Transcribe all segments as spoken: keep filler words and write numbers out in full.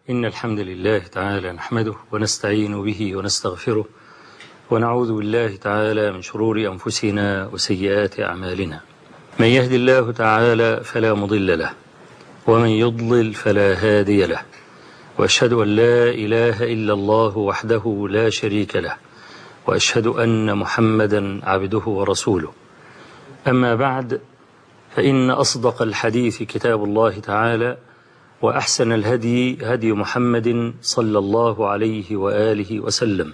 إن الحمد لله تعالى نحمده ونستعين به ونستغفره ونعوذ بالله تعالى من شرور أنفسنا وسيئات أعمالنا. من يهد الله تعالى فلا مضل له ومن يضلل فلا هادي له، وأشهد أن لا إله إلا الله وحده لا شريك له، وأشهد أن محمدا عبده ورسوله. أما بعد، فإن أصدق الحديث كتاب الله تعالى، وأحسن الهدي هدي محمد صلى الله عليه وآله وسلم،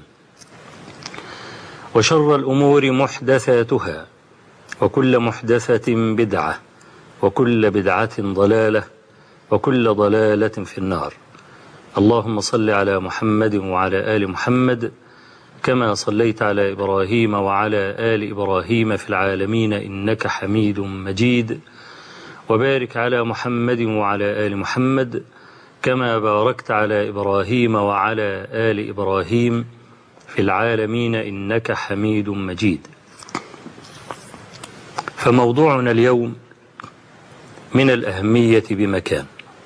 وشر الأمور محدثاتها، وكل محدثة بدعة، وكل بدعة ضلالة، وكل ضلالة في النار. اللهم صل على محمد وعلى آل محمد كما صليت على إبراهيم وعلى آل إبراهيم في العالمين إنك حميد مجيد، وبارك على محمد وعلى آل محمد كما باركت على إبراهيم وعلى آل إبراهيم في العالمين إنك حميد مجيد. فموضوعنا اليوم من الأهمية بمكان،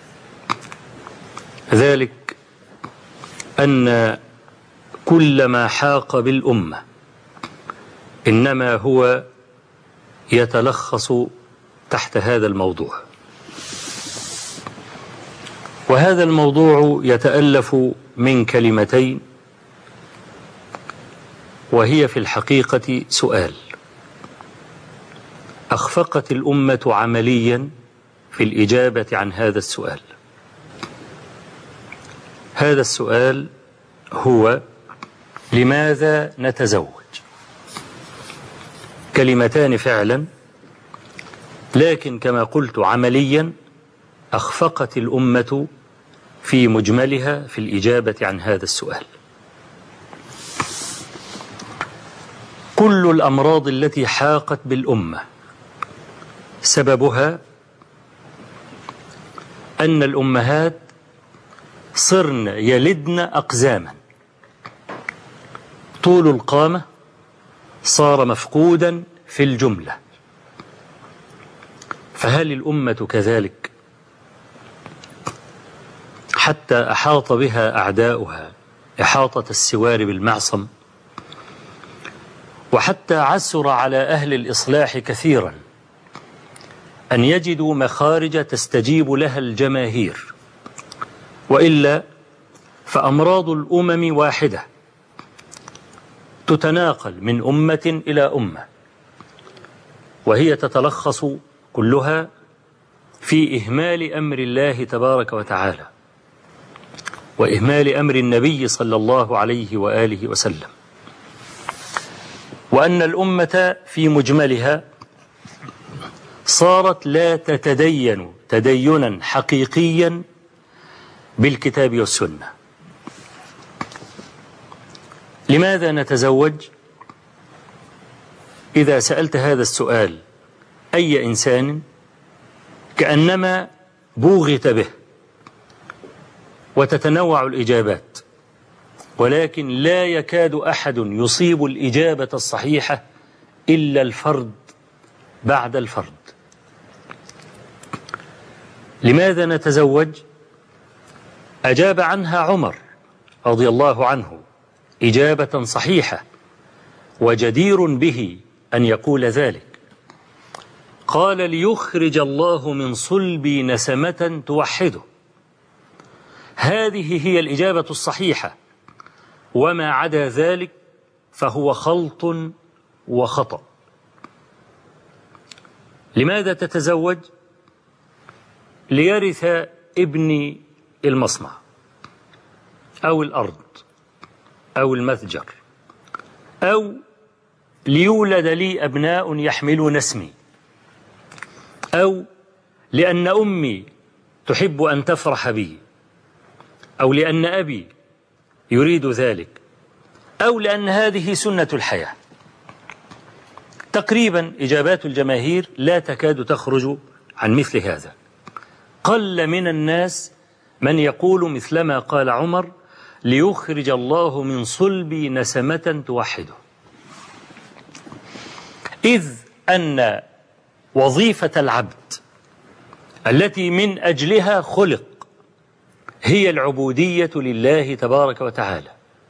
ذلك أن كل ما حاق بالأمة إنما هو يتلخص تحت هذا الموضوع، وهذا الموضوع يتألف من كلمتين، وهي في الحقيقة سؤال أخفقت الأمة عمليا في الإجابة عن هذا السؤال. هذا السؤال هو: لماذا نتزوج؟ كلمتان فعلا، لكن كما قلت عمليا أخفقت الأمة في مجملها في الإجابة عن هذا السؤال. كل الأمراض التي حاقت بالأمة سببها أن الأمهات صرن يلدن أقزاما، طول القامة صار مفقودا في الجملة. فهل الأمة كذلك حتى أحاط بها أعداؤها إحاطة السوار بالمعصم، وحتى عسر على أهل الإصلاح كثيرا أن يجدوا مخارج تستجيب لها الجماهير، وإلا فأمراض الأمم واحدة تتناقل من أمة إلى أمة، وهي تتلخص كلها في إهمال أمر الله تبارك وتعالى، وإهمال أمر النبي صلى الله عليه وآله وسلم، وأن الأمة في مجملها صارت لا تتدين تدينا حقيقيا بالكتاب والسنة. لماذا نتزوج؟ إذا سألت هذا السؤال أي إنسان كأنما بوغت به، وتتنوع الإجابات، ولكن لا يكاد أحد يصيب الإجابة الصحيحة إلا الفرد بعد الفرد. لماذا نتزوج؟ أجاب عنها عمر رضي الله عنه إجابة صحيحة، وجدير به أن يقول ذلك. قال: ليخرج الله من صلبي نسمة توحده. هذه هي الإجابة الصحيحة، وما عدا ذلك فهو خلط وخطأ. لماذا تتزوج؟ ليرث ابني المصنع أو الأرض أو المتجر، أو ليولد لي أبناء يحملون اسمي، أو لأن أمي تحب أن تفرح بي، أو لأن أبي يريد ذلك، أو لأن هذه سنة الحياة. تقريبا إجابات الجماهير لا تكاد تخرج عن مثل هذا. قل من الناس من يقول مثلما قال عمر: ليخرج الله من صلبي نسمة توحده. إذ أن وظيفة العبد التي من أجلها خلق هي العبودية لله تبارك وتعالى،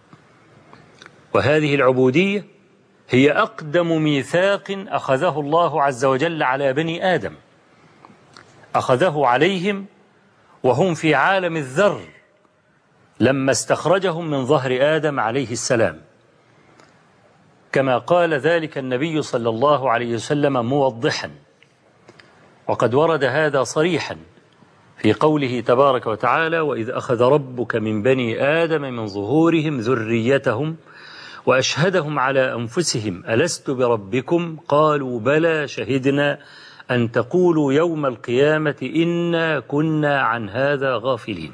وهذه العبودية هي أقدم ميثاق أخذه الله عز وجل على بني آدم، أخذه عليهم وهم في عالم الذر لما استخرجهم من ظهر آدم عليه السلام، كما قال ذلك النبي صلى الله عليه وسلم موضحا، وقد ورد هذا صريحا في قوله تبارك وتعالى: وإذ أخذ ربك من بني آدم من ظهورهم ذريتهم وأشهدهم على أنفسهم ألست بربكم قالوا بلى شهدنا أن تقولوا يوم القيامة إنا كنا عن هذا غافلين.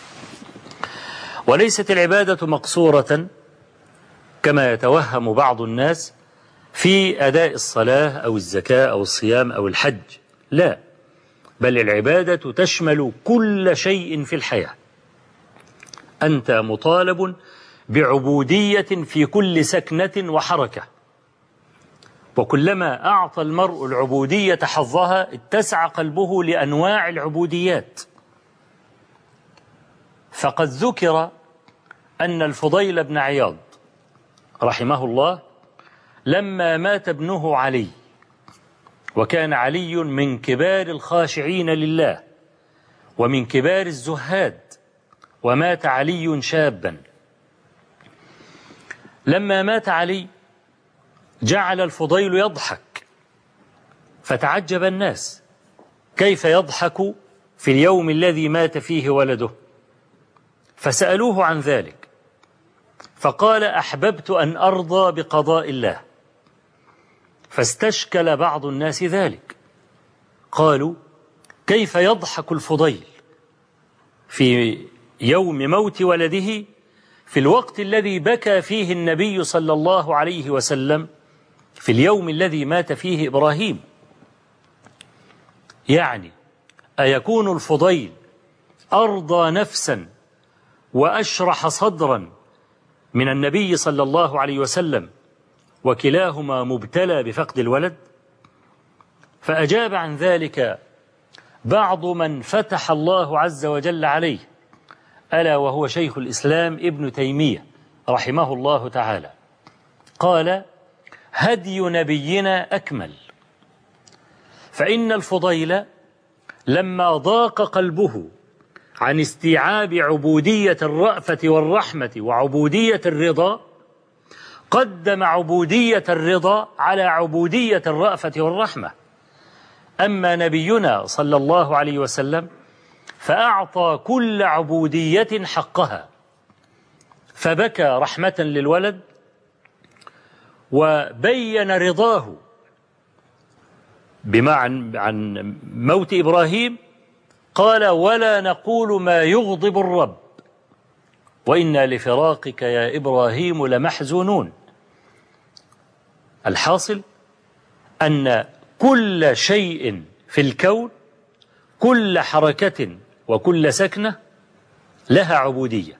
وليست العبادة مقصورة كما يتوهم بعض الناس في أداء الصلاة أو الزكاة أو الصيام أو الحج، لا، بل العبادة تشمل كل شيء في الحياة. أنت مطالب بعبودية في كل سكنة وحركة، وكلما أعطى المرء العبودية حظها اتسع قلبه لأنواع العبوديات. فقد ذكر أن الفضيل بن عياض رحمه الله لما مات ابنه علي، وكان علي من كبار الخاشعين لله ومن كبار الزهاد، ومات علي شابا، لما مات علي جعل الفضيل يضحك، فتعجب الناس كيف يضحك في اليوم الذي مات فيه ولده، فسألوه عن ذلك فقال: أحببت أن أرضى بقضاء الله. فاستشكل بعض الناس ذلك، قالوا: كيف يضحك الفضيل في يوم موت ولده في الوقت الذي بكى فيه النبي صلى الله عليه وسلم، في اليوم الذي مات فيه إبراهيم؟ يعني أيكون الفضيل أرضى نفسا وأشرح صدرا من النبي صلى الله عليه وسلم وكلاهما مبتلى بفقد الولد؟ فأجاب عن ذلك بعض من فتح الله عز وجل عليه، ألا وهو شيخ الإسلام ابن تيمية رحمه الله تعالى، قال: هدي نبينا أكمل، فإن الفضيل لما ضاق قلبه عن استيعاب عبودية الرأفة والرحمة وعبودية الرضا قدم عبودية الرضا على عبودية الرأفة والرحمة. أما نبينا صلى الله عليه وسلم فأعطى كل عبودية حقها، فبكى رحمة للولد وبين رضاه بما عن, عن موت إبراهيم، قال: ولا نقول ما يغضب الرب وإنا لفراقك يا إبراهيم لمحزونون. الحاصل أن كل شيء في الكون، كل حركة وكل سكنة لها عبودية.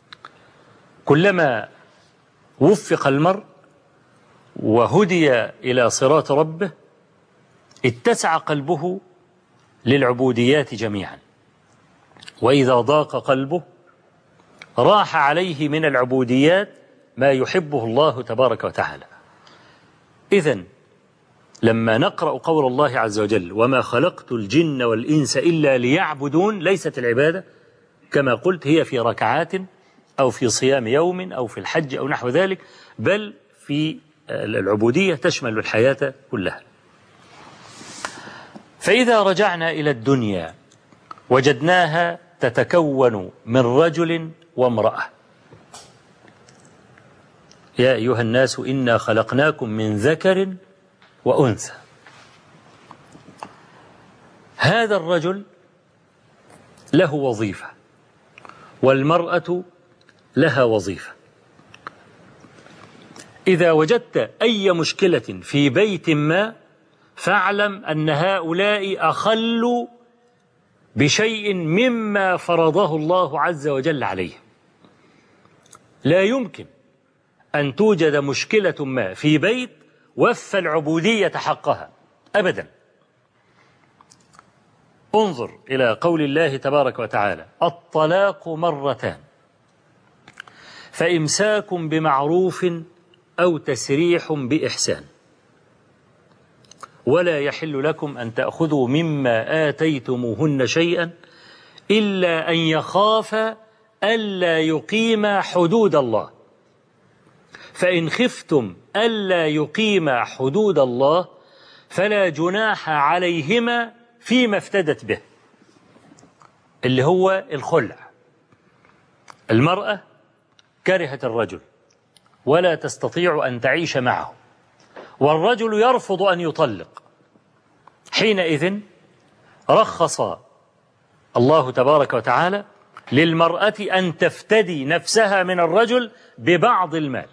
كلما وفق المرء وهدي إلى صراط ربه اتسع قلبه للعبوديات جميعا، وإذا ضاق قلبه راح عليه من العبوديات ما يحبه الله تبارك وتعالى. إذن لما نقرأ قول الله عز وجل: وما خلقت الجن والإنس إلا ليعبدون، ليست العبادة كما قلت هي في ركعات أو في صيام يوم أو في الحج أو نحو ذلك، بل في العبودية تشمل الحياة كلها. فإذا رجعنا إلى الدنيا وجدناها تتكون من رجل وامرأة. يا أيها الناس إنا خلقناكم من ذكر وأنثى. هذا الرجل له وظيفة والمرأة لها وظيفة. إذا وجدت أي مشكلة في بيت ما فاعلم أن هؤلاء أخلوا بشيء مما فرضه الله عز وجل عليه. لا يمكن أن توجد مشكلة ما في بيت وفى العبودية حقها أبدا. انظر إلى قول الله تبارك وتعالى: الطلاق مرتان فإمساك بمعروف أو تسريح بإحسان ولا يحل لكم أن تأخذوا مما آتيتموهن شيئا إلا أن يخافا ألا يقيما حدود الله، فإن خفتم ألا يقيما حدود الله فلا جناح عليهما فيما افتدت به، اللي هو الخلع. المرأة كرهت الرجل ولا تستطيع أن تعيش معه، والرجل يرفض أن يطلق، حينئذ رخص الله تبارك وتعالى للمرأة أن تفتدي نفسها من الرجل ببعض المال،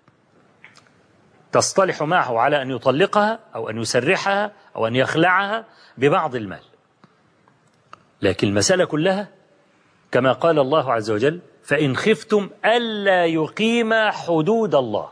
تصطلح معه على أن يطلقها أو أن يسرحها أو أن يخلعها ببعض المال. لكن المسألة كلها كما قال الله عز وجل: فإن خفتم ألا يقيما حدود الله.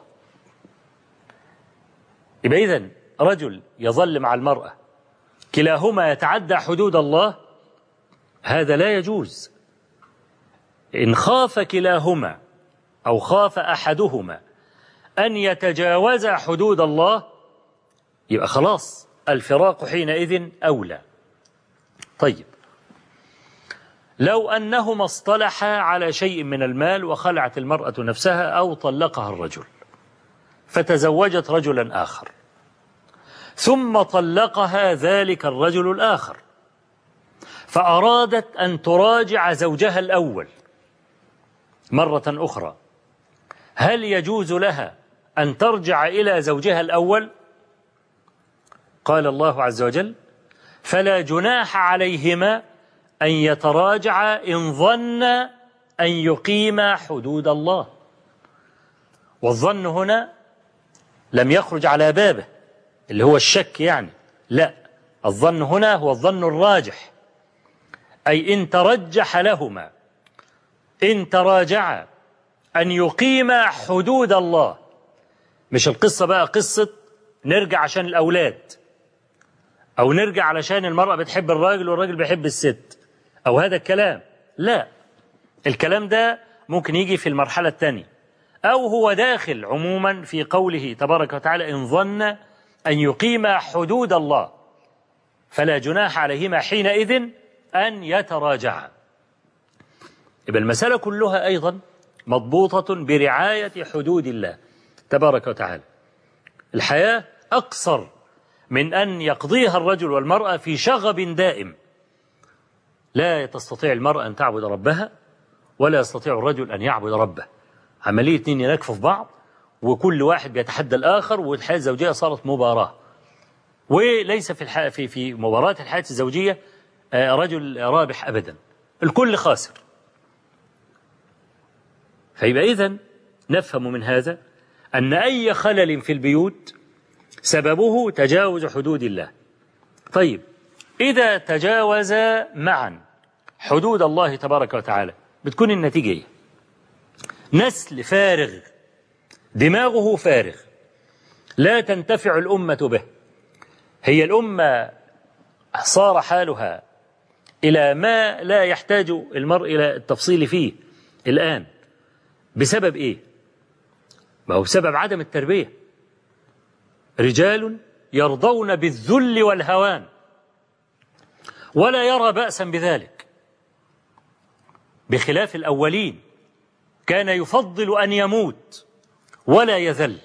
يبقى إذن رجل يظل مع المرأة كلاهما يتعدى حدود الله، هذا لا يجوز. إن خاف كلاهما أو خاف أحدهما أن يتجاوز حدود الله يبقى خلاص الفراق حينئذ أولى. طيب، لو أنهما اصطلحا على شيء من المال وخلعت المرأة نفسها أو طلقها الرجل فتزوجت رجلا آخر ثم طلقها ذلك الرجل الآخر، فأرادت أن تراجع زوجها الأول مرة أخرى، هل يجوز لها أن ترجع إلى زوجها الأول؟ قال الله عز وجل: فلا جناح عليهما أن يتراجعا إن ظن أن يقيما حدود الله. والظن هنا لم يخرج على بابه اللي هو الشك، يعني لا، الظن هنا هو الظن الراجح، أي إن ترجح لهما، إن تراجعا أن يقيما حدود الله. مش القصة بقى قصة نرجع عشان الأولاد، أو نرجع علشان المرأة بتحب الراجل والراجل بيحب الست، أو هذا الكلام، لا، الكلام ده ممكن يجي في المرحلة الثانية، أو هو داخل عموما في قوله تبارك وتعالى: إن ظن أن يقيما حدود الله فلا جناح عليهما حينئذ أن يتراجعا. يبقى المسألة كلها أيضا مضبوطة برعاية حدود الله تبارك وتعالى. الحياة أقصر من أن يقضيها الرجل والمرأة في شغب دائم، لا تستطيع المرأة أن تعبد ربها ولا يستطيع الرجل أن يعبد ربه، عملية اثنين ينكفوا في بعض وكل واحد بيتحدى الآخر، والحياة الزوجية صارت مباراة. وليس في الح... في في مباراة الحياة الزوجية رجل رابح أبدا، الكل خاسر. فيبقى إذن نفهم من هذا أن أي خلل في البيوت سببه تجاوز حدود الله. طيب، إذا تجاوز معا حدود الله تبارك وتعالى بتكون النتيجة إيه؟ نسل فارغ، دماغه فارغ، لا تنتفع الأمة به. هي الأمة صار حالها إلى ما لا يحتاج المرء إلى التفصيل فيه الآن. بسبب إيه؟ ما هو بسبب عدم التربية. رجال يرضون بالذل والهوان ولا يرى بأسا بذلك، بخلاف الأولين كان يفضل أن يموت ولا يذل.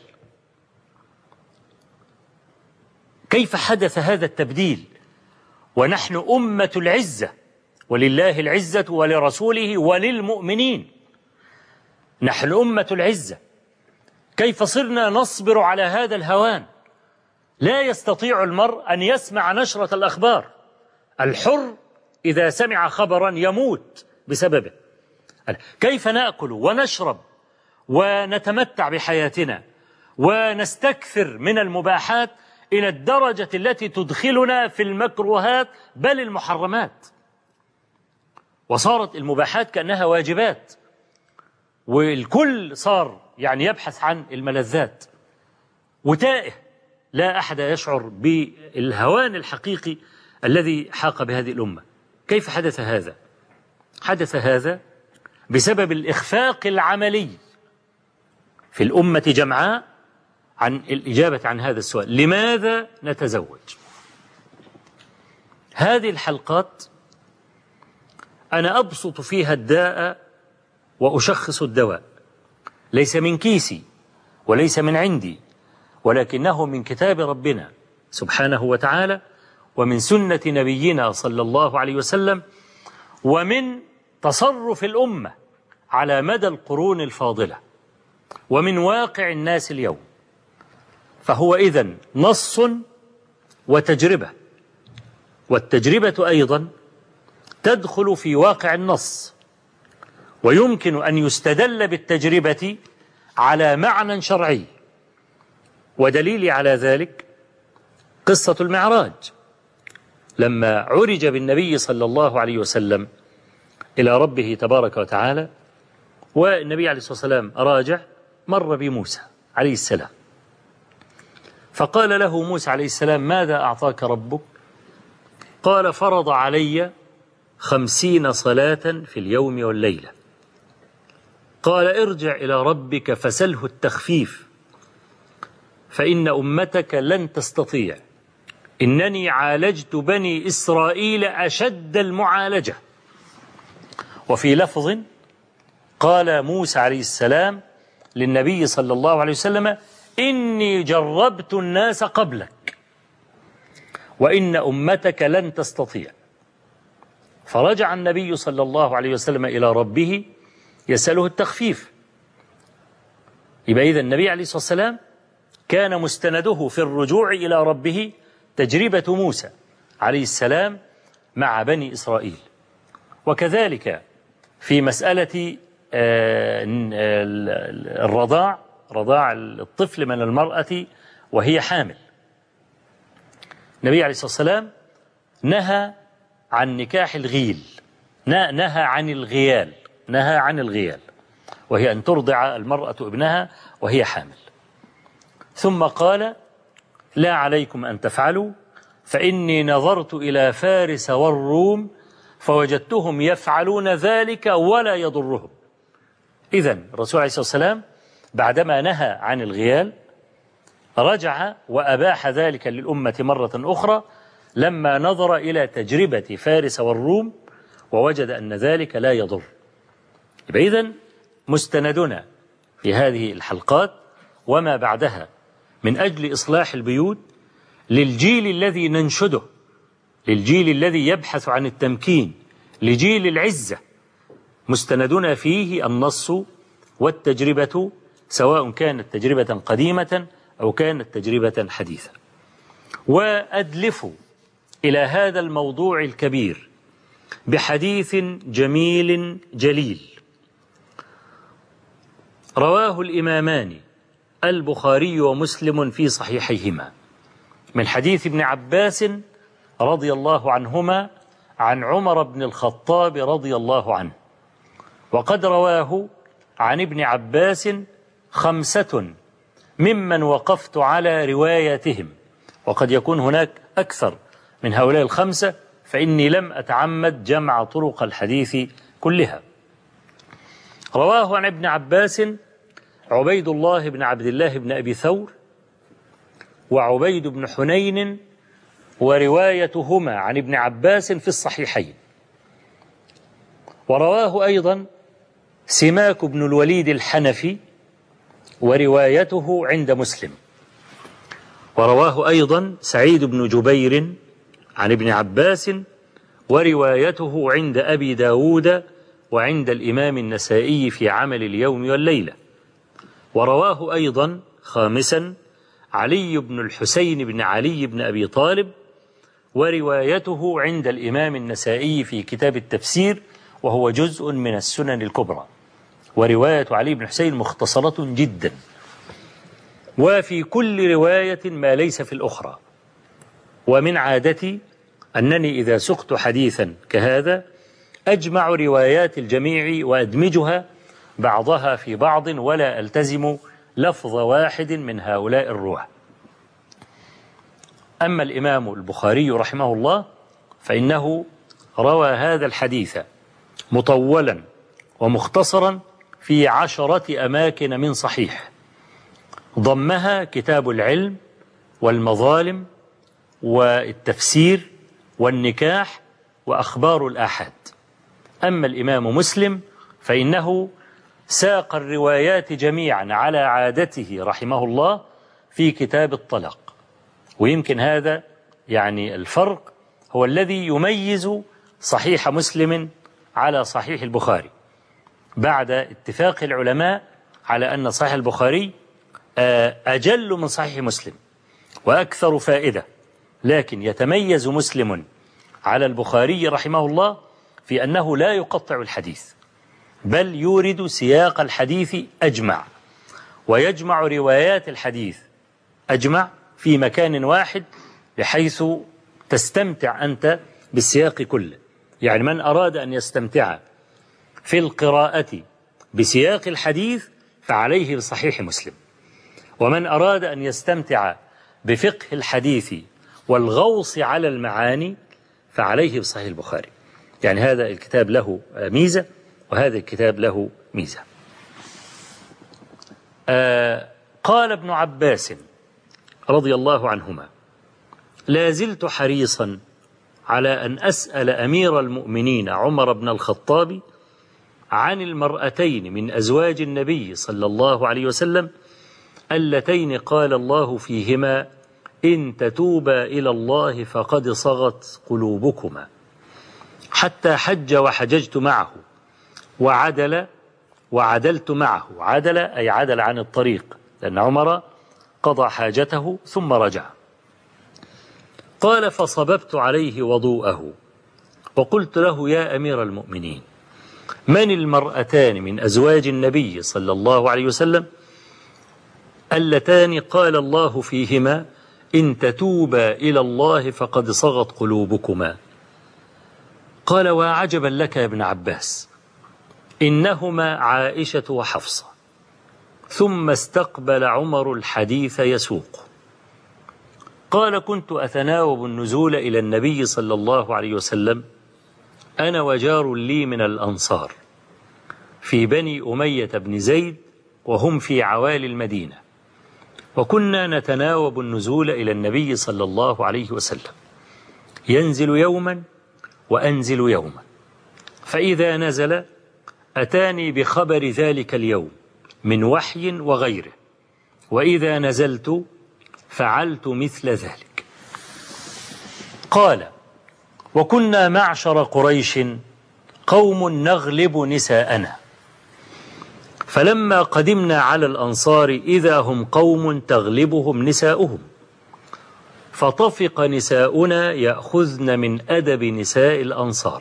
كيف حدث هذا التبديل ونحن أمة العزة، ولله العزة ولرسوله وللمؤمنين، نحن أمة العزة، كيف صرنا نصبر على هذا الهوان؟ لا يستطيع المرء أن يسمع نشرة الأخبار، الحر إذا سمع خبرا يموت بسببه. كيف نأكل ونشرب ونتمتع بحياتنا ونستكثر من المباحات إلى الدرجة التي تدخلنا في المكروهات بل المحرمات، وصارت المباحات كأنها واجبات، والكل صار يعني يبحث عن الملذات وتائه، لا أحد يشعر بالهوان الحقيقي الذي حاق بهذه الأمة. كيف حدث هذا؟ حدث هذا بسبب الإخفاق العملي في الأمة جمعاء عن الإجابة عن هذا السؤال: لماذا نتزوج؟ هذه الحلقات أنا أبسط فيها الداء وأشخص الدواء، ليس من كيسي وليس من عندي، ولكنه من كتاب ربنا سبحانه وتعالى، ومن سنة نبينا صلى الله عليه وسلم، ومن تصرف الأمة على مدى القرون الفاضلة، ومن واقع الناس اليوم. فهو إذن نص وتجربة، والتجربة أيضا تدخل في واقع النص، ويمكن أن يستدل بالتجربة على معنى شرعي. ودليل على ذلك قصة المعراج، لما عرج بالنبي صلى الله عليه وسلم إلى ربه تبارك وتعالى، والنبي عليه الصلاة والسلام راجع، مر بموسى عليه السلام، فقال له موسى عليه السلام: ماذا أعطاك ربك؟ قال: فرض علي خمسين صلاة في اليوم والليلة. قال: ارجع إلى ربك فسله التخفيف، فإن أمتك لن تستطيع، إنني عالجت بني إسرائيل أشد المعالجة. وفي لفظ قال موسى عليه السلام للنبي صلى الله عليه وسلم: إني جربت الناس قبلك وإن أمتك لن تستطيع. فرجع النبي صلى الله عليه وسلم إلى ربه يسأله التخفيف. يبقى إذن النبي عليه الصلاة والسلام كان مستنده في الرجوع إلى ربه تجربة موسى عليه السلام مع بني إسرائيل. وكذلك في مسألة الرضاع، رضاع الطفل من المرأة وهي حامل، النبي عليه الصلاة والسلام نهى عن نكاح الغيل، نهى عن الغيال، نهى عن الغيال، وهي أن ترضع المرأة ابنها وهي حامل. ثم قال: لا عليكم أن تفعلوا، فإني نظرت إلى فارس والروم فوجدتهم يفعلون ذلك ولا يضرهم. إذن الرسول عليه الصلاة والسلام بعدما نهى عن الغيال رجع وأباح ذلك للأمة مرة أخرى لما نظر إلى تجربة فارس والروم ووجد أن ذلك لا يضر. إذن مستندنا في هذه الحلقات وما بعدها من أجل إصلاح البيوت للجيل الذي ننشده، للجيل الذي يبحث عن التمكين، لجيل العزة، مستندنا فيه النص والتجربة، سواء كانت تجربة قديمة أو كانت تجربة حديثة. وأدلف إلى هذا الموضوع الكبير بحديث جميل جليل رواه الإمامان البخاري ومسلم في صحيحيهما من حديث ابن عباس رضي الله عنهما عن عمر بن الخطاب رضي الله عنه. وقد رواه عن ابن عباس خمسة ممن وقفت على رواياتهم، وقد يكون هناك أكثر من هؤلاء الخمسة، فإني لم أتعمد جمع طرق الحديث كلها. رواه عن ابن عباس عبيد الله بن عبد الله بن أبي ثور وعبيد بن حنين، وروايتهما عن ابن عباس في الصحيحين. ورواه أيضا سماك بن الوليد الحنفي وروايته عند مسلم. ورواه أيضا سعيد بن جبير عن ابن عباس وروايته عند أبي داود وعند الإمام النسائي في عمل اليوم والليلة. ورواه أيضا خامسا علي بن الحسين بن علي بن أبي طالب وروايته عند الإمام النسائي في كتاب التفسير، وهو جزء من السنن الكبرى. ورواية علي بن الحسين مختصرة جدا، وفي كل رواية ما ليس في الأخرى. ومن عادتي أنني إذا سقت حديثا كهذا أجمع روايات الجميع وأدمجها بعضها في بعض، ولا ألتزم لفظ واحد من هؤلاء الرواة. أما الإمام البخاري رحمه الله فإنه روى هذا الحديث مطولا ومختصرا في عشرة أماكن من صحيح، ضمها كتاب العلم والمظالم والتفسير والنكاح وأخبار الآحاد. أما الإمام مسلم فإنه ساق الروايات جميعا على عادته رحمه الله في كتاب الطلاق، ويمكن هذا يعني الفرق هو الذي يميز صحيح مسلم على صحيح البخاري، بعد اتفاق العلماء على أن صحيح البخاري أجل من صحيح مسلم وأكثر فائدة، لكن يتميز مسلم على البخاري رحمه الله في أنه لا يقطع الحديث، بل يورد سياق الحديث أجمع، ويجمع روايات الحديث أجمع في مكان واحد بحيث تستمتع أنت بالسياق كله. يعني من أراد أن يستمتع في القراءة بسياق الحديث فعليه بصحيح مسلم، ومن أراد أن يستمتع بفقه الحديث والغوص على المعاني فعليه بصحيح البخاري. يعني هذا الكتاب له ميزة وهذا الكتاب له ميزة. آه قال ابن عباس رضي الله عنهما: لا زلت حريصا على أن أسأل أمير المؤمنين عمر بن الخطاب عن المرأتين من أزواج النبي صلى الله عليه وسلم اللتين قال الله فيهما: إن تتوبا إلى الله فقد صغت قلوبكما، حتى حج وحججت معه وعدل وعدلت معه. عدل أي عدل عن الطريق، لأن عمر قضى حاجته ثم رجع. قال: فصببت عليه وضوءه وقلت له: يا أمير المؤمنين، من المرأتان من أزواج النبي صلى الله عليه وسلم اللتان قال الله فيهما: إن تتوبا إلى الله فقد صغت قلوبكما؟ قال: وعجبا لك يا ابن عباس، إنهما عائشة وحفصة. ثم استقبل عمر الحديث يسوق. قال: كنت أتناوب النزول إلى النبي صلى الله عليه وسلم أنا وجار لي من الأنصار في بني أمية بن زيد، وهم في عوالي المدينة، وكنا نتناوب النزول إلى النبي صلى الله عليه وسلم، ينزل يوما وأنزل يوما، فإذا نزل أتاني بخبر ذلك اليوم من وحي وغيره، وإذا نزلت فعلت مثل ذلك. قال: وكنا معشر قريش قوم نغلب نساءنا، فلما قدمنا على الأنصار إذا هم قوم تغلبهم نساؤهم، فطفق نساؤنا يأخذن من أدب نساء الأنصار،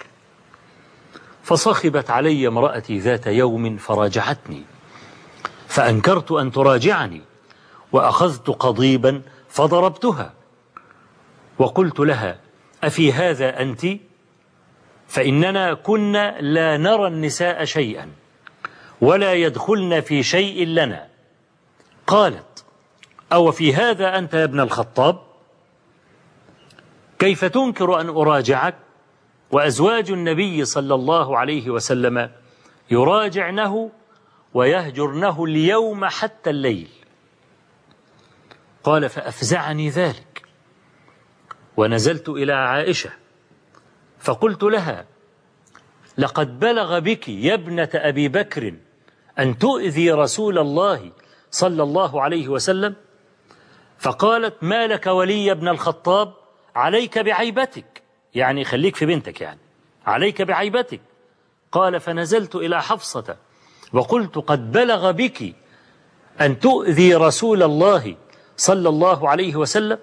فصخبت علي امرأتي ذات يوم فراجعتني، فأنكرت أن تراجعني، وأخذت قضيبا فضربتها، وقلت لها: أفي هذا أنت؟ فإننا كنا لا نرى النساء شيئا ولا يدخلن في شيء لنا. قالت: أو في هذا أنت يا ابن الخطاب؟ كيف تنكر أن أراجعك وأزواج النبي صلى الله عليه وسلم يراجعنه ويهجرنه اليوم حتى الليل؟ قال: فأفزعني ذلك، ونزلت إلى عائشة فقلت لها: لقد بلغ بك يا ابنة أبي بكر أن تؤذي رسول الله صلى الله عليه وسلم؟ فقالت: ما لك ولي ابن الخطاب، عليك بعيبتك، يعني خليك في بنتك، يعني عليك بعيبتك. قال: فنزلت إلى حفصة وقلت: قد بلغ بك أن تؤذي رسول الله صلى الله عليه وسلم،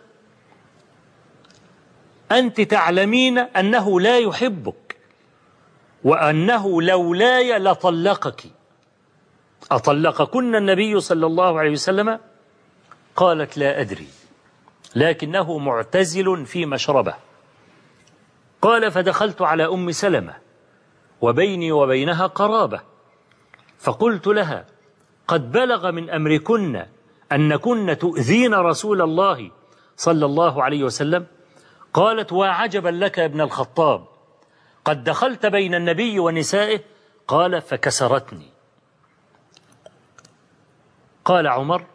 أنت تعلمين أنه لا يحبك وأنه لولاي لطلقك، أطلقكن النبي صلى الله عليه وسلم؟ قالت: لا أدري، لكنه معتزل في مشربه. قال: فدخلت على أم سلمة وبيني وبينها قرابة، فقلت لها: قد بلغ من أمركن أنكن تؤذين رسول الله صلى الله عليه وسلم؟ قالت: وعجبا لك يا ابن الخطاب، قد دخلت بين النبي ونسائه؟ قال فكسرتني. قال عمر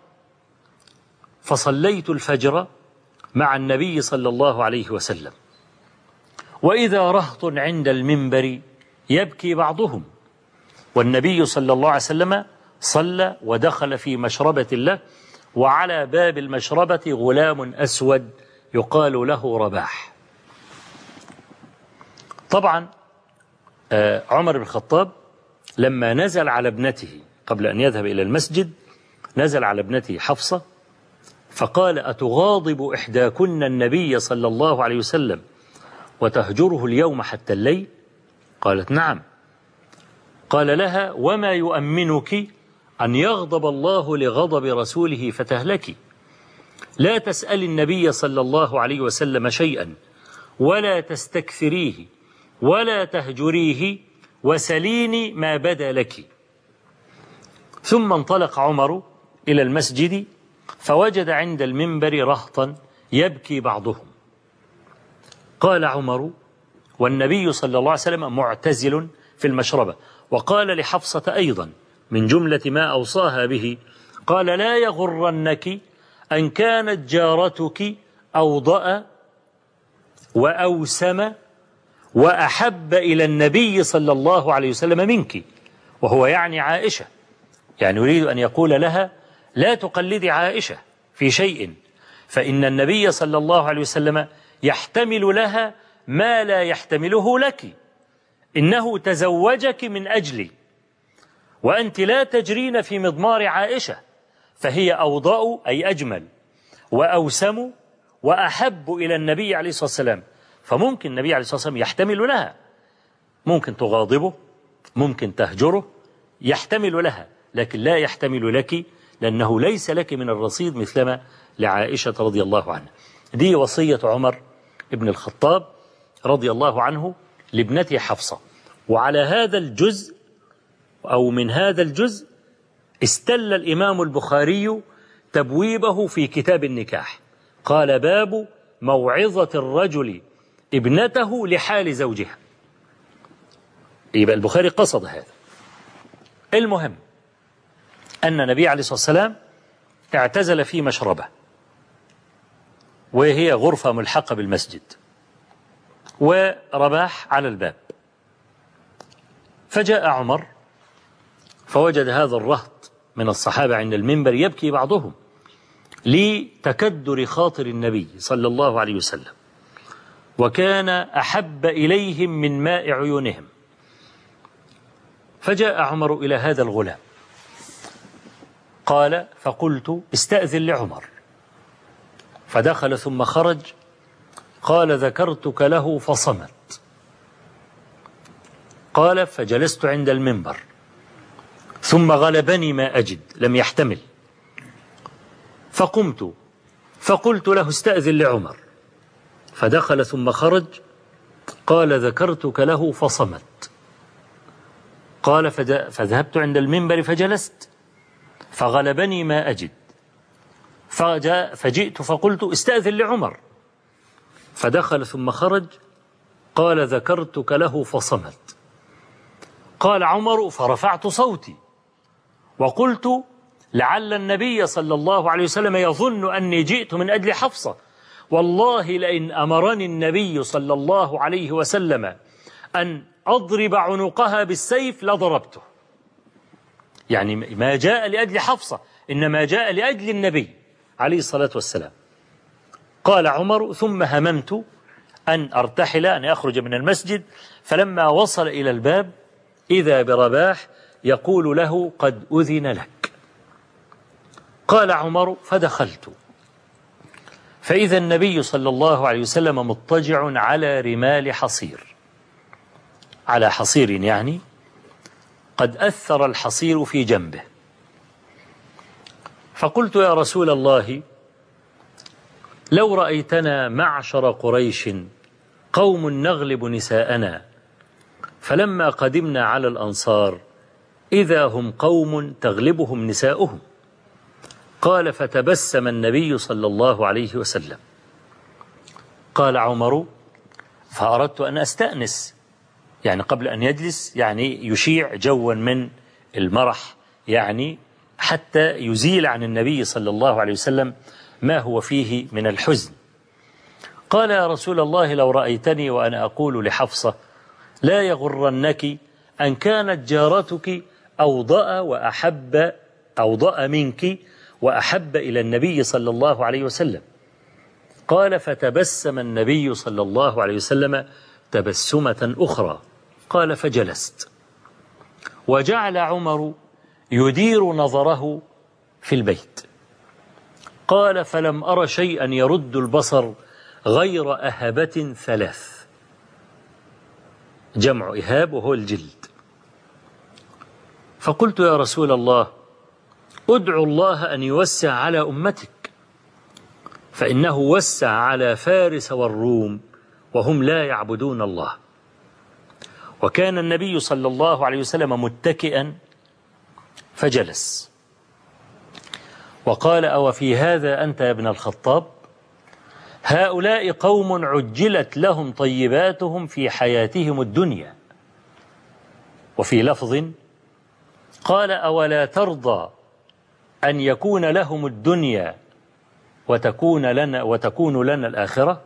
فصليت الفجر مع النبي صلى الله عليه وسلم، وإذا رهط عند المنبر يبكي بعضهم، والنبي صلى الله عليه وسلم صلى ودخل في مشربة له، وعلى باب المشربة غلام أسود يقال له رباح. طبعا عمر بن الخطاب لما نزل على ابنته قبل أن يذهب إلى المسجد، نزل على ابنته حفصة فقال أتغاضب إحداكن النبي صلى الله عليه وسلم وتهجره اليوم حتى الليل؟ قالت نعم. قال لها وما يؤمنك أن يغضب الله لغضب رسوله فتهلكي؟ لا تسأل النبي صلى الله عليه وسلم شيئا ولا تستكثريه ولا تهجريه وسليني ما بدا لك. ثم انطلق عمر إلى المسجد فوجد عند المنبر رهطا يبكي بعضهم. قال عمر والنبي صلى الله عليه وسلم معتزل في المشربة. وقال لحفصة أيضا من جملة ما أوصاها به، قال لا يغرنك أن كانت جارتك أوضأ وأوسم وأحب إلى النبي صلى الله عليه وسلم منك، وهو يعني عائشة، يعني يريد أن يقول لها لا تقلدي عائشة في شيء، فإن النبي صلى الله عليه وسلم يحتمل لها ما لا يحتمله لك، إنه تزوجك من أجلي، وأنت لا تجرين في مضمار عائشة، فهي أوضأ أي أجمل وأوسم وأحب إلى النبي عليه الصلاة والسلام. فممكن النبي عليه الصلاة والسلام يحتمل لها، ممكن تغاضبه، ممكن تهجره، يحتمل لها، لكن لا يحتمل لك، لأنه ليس لك من الرصيد مثلما لعائشة رضي الله عنها. دي وصية عمر ابن الخطاب رضي الله عنه لابنته حفصة. وعلى هذا الجزء أو من هذا الجزء استل الإمام البخاري تبويبه في كتاب النكاح، قال باب موعظة الرجل ابنته لحال زوجها. يبقى البخاري قصد هذا. المهم أن النبي عليه الصلاة والسلام اعتزل في مشربه، وهي غرفة ملحقة بالمسجد، ورباح على الباب. فجاء عمر فوجد هذا الرهط من الصحابة عند المنبر يبكي بعضهم لتكدر خاطر النبي صلى الله عليه وسلم، وكان أحب إليهم من ماء عيونهم. فجاء عمر إلى هذا الغلام قال فقلت استأذن لعمر، فدخل ثم خرج. قال ذكرتك له فصمت. قال فجلست عند المنبر ثم غلبني ما أجد، لم يحتمل، فقمت فقلت له استأذن لعمر، فدخل ثم خرج. قال ذكرتك له فصمت. قال فذهبت عند المنبر فجلست فغلبني ما أجد، فجاء فجئت فقلت استأذن لعمر، فدخل ثم خرج. قال ذكرتك له فصمت. قال عمر فرفعت صوتي وقلت لعل النبي صلى الله عليه وسلم يظن أني جئت من أجل حفصة، والله لئن أمرني النبي صلى الله عليه وسلم أن أضرب عنقها بالسيف لضربته. يعني ما جاء لأجل حفصة، إنما جاء لأجل النبي عليه الصلاة والسلام. قال عمر ثم هممت أن أرتحل، أن أخرج من المسجد، فلما وصل إلى الباب إذا برباح يقول له قد أذن لك. قال عمر فدخلت فإذا النبي صلى الله عليه وسلم مضطجع على رمال حصير، على حصير يعني قد أثر الحصير في جنبه. فقلت يا رسول الله لو رأيتنا معشر قريش قوم نغلب نساءنا، فلما قدمنا على الأنصار إذا هم قوم تغلبهم نساؤهم. قال فتبسم النبي صلى الله عليه وسلم. قال عمر فأردت أن أستأنس يعني قبل أن يجلس يعني يشيع جوا من المرح، يعني حتى يزيل عن النبي صلى الله عليه وسلم ما هو فيه من الحزن. قال يا رسول الله لو رأيتني وأنا أقول لحفصة لا يغرنك أن كانت جارتك أوضأ وأحب أوضأ منك وأحب إلى النبي صلى الله عليه وسلم. قال فتبسم النبي صلى الله عليه وسلم تبسمة أخرى. قال فجلست، وجعل عمر يدير نظره في البيت. قال فلم أر شيئا يرد البصر غير أهبة ثلاث، جمع إهاب وهو الجلد. فقلت يا رسول الله أدعو الله أن يوسع على أمتك، فإنه وسع على فارس والروم وهم لا يعبدون الله. وكان النبي صلى الله عليه وسلم متكئا فجلس وقال أو في هذا أنت يا ابن الخطاب؟ هؤلاء قوم عجلت لهم طيباتهم في حياتهم الدنيا. وفي لفظ قال أولا ترضى أن يكون لهم الدنيا وتكون لنا وتكون لنا الآخرة؟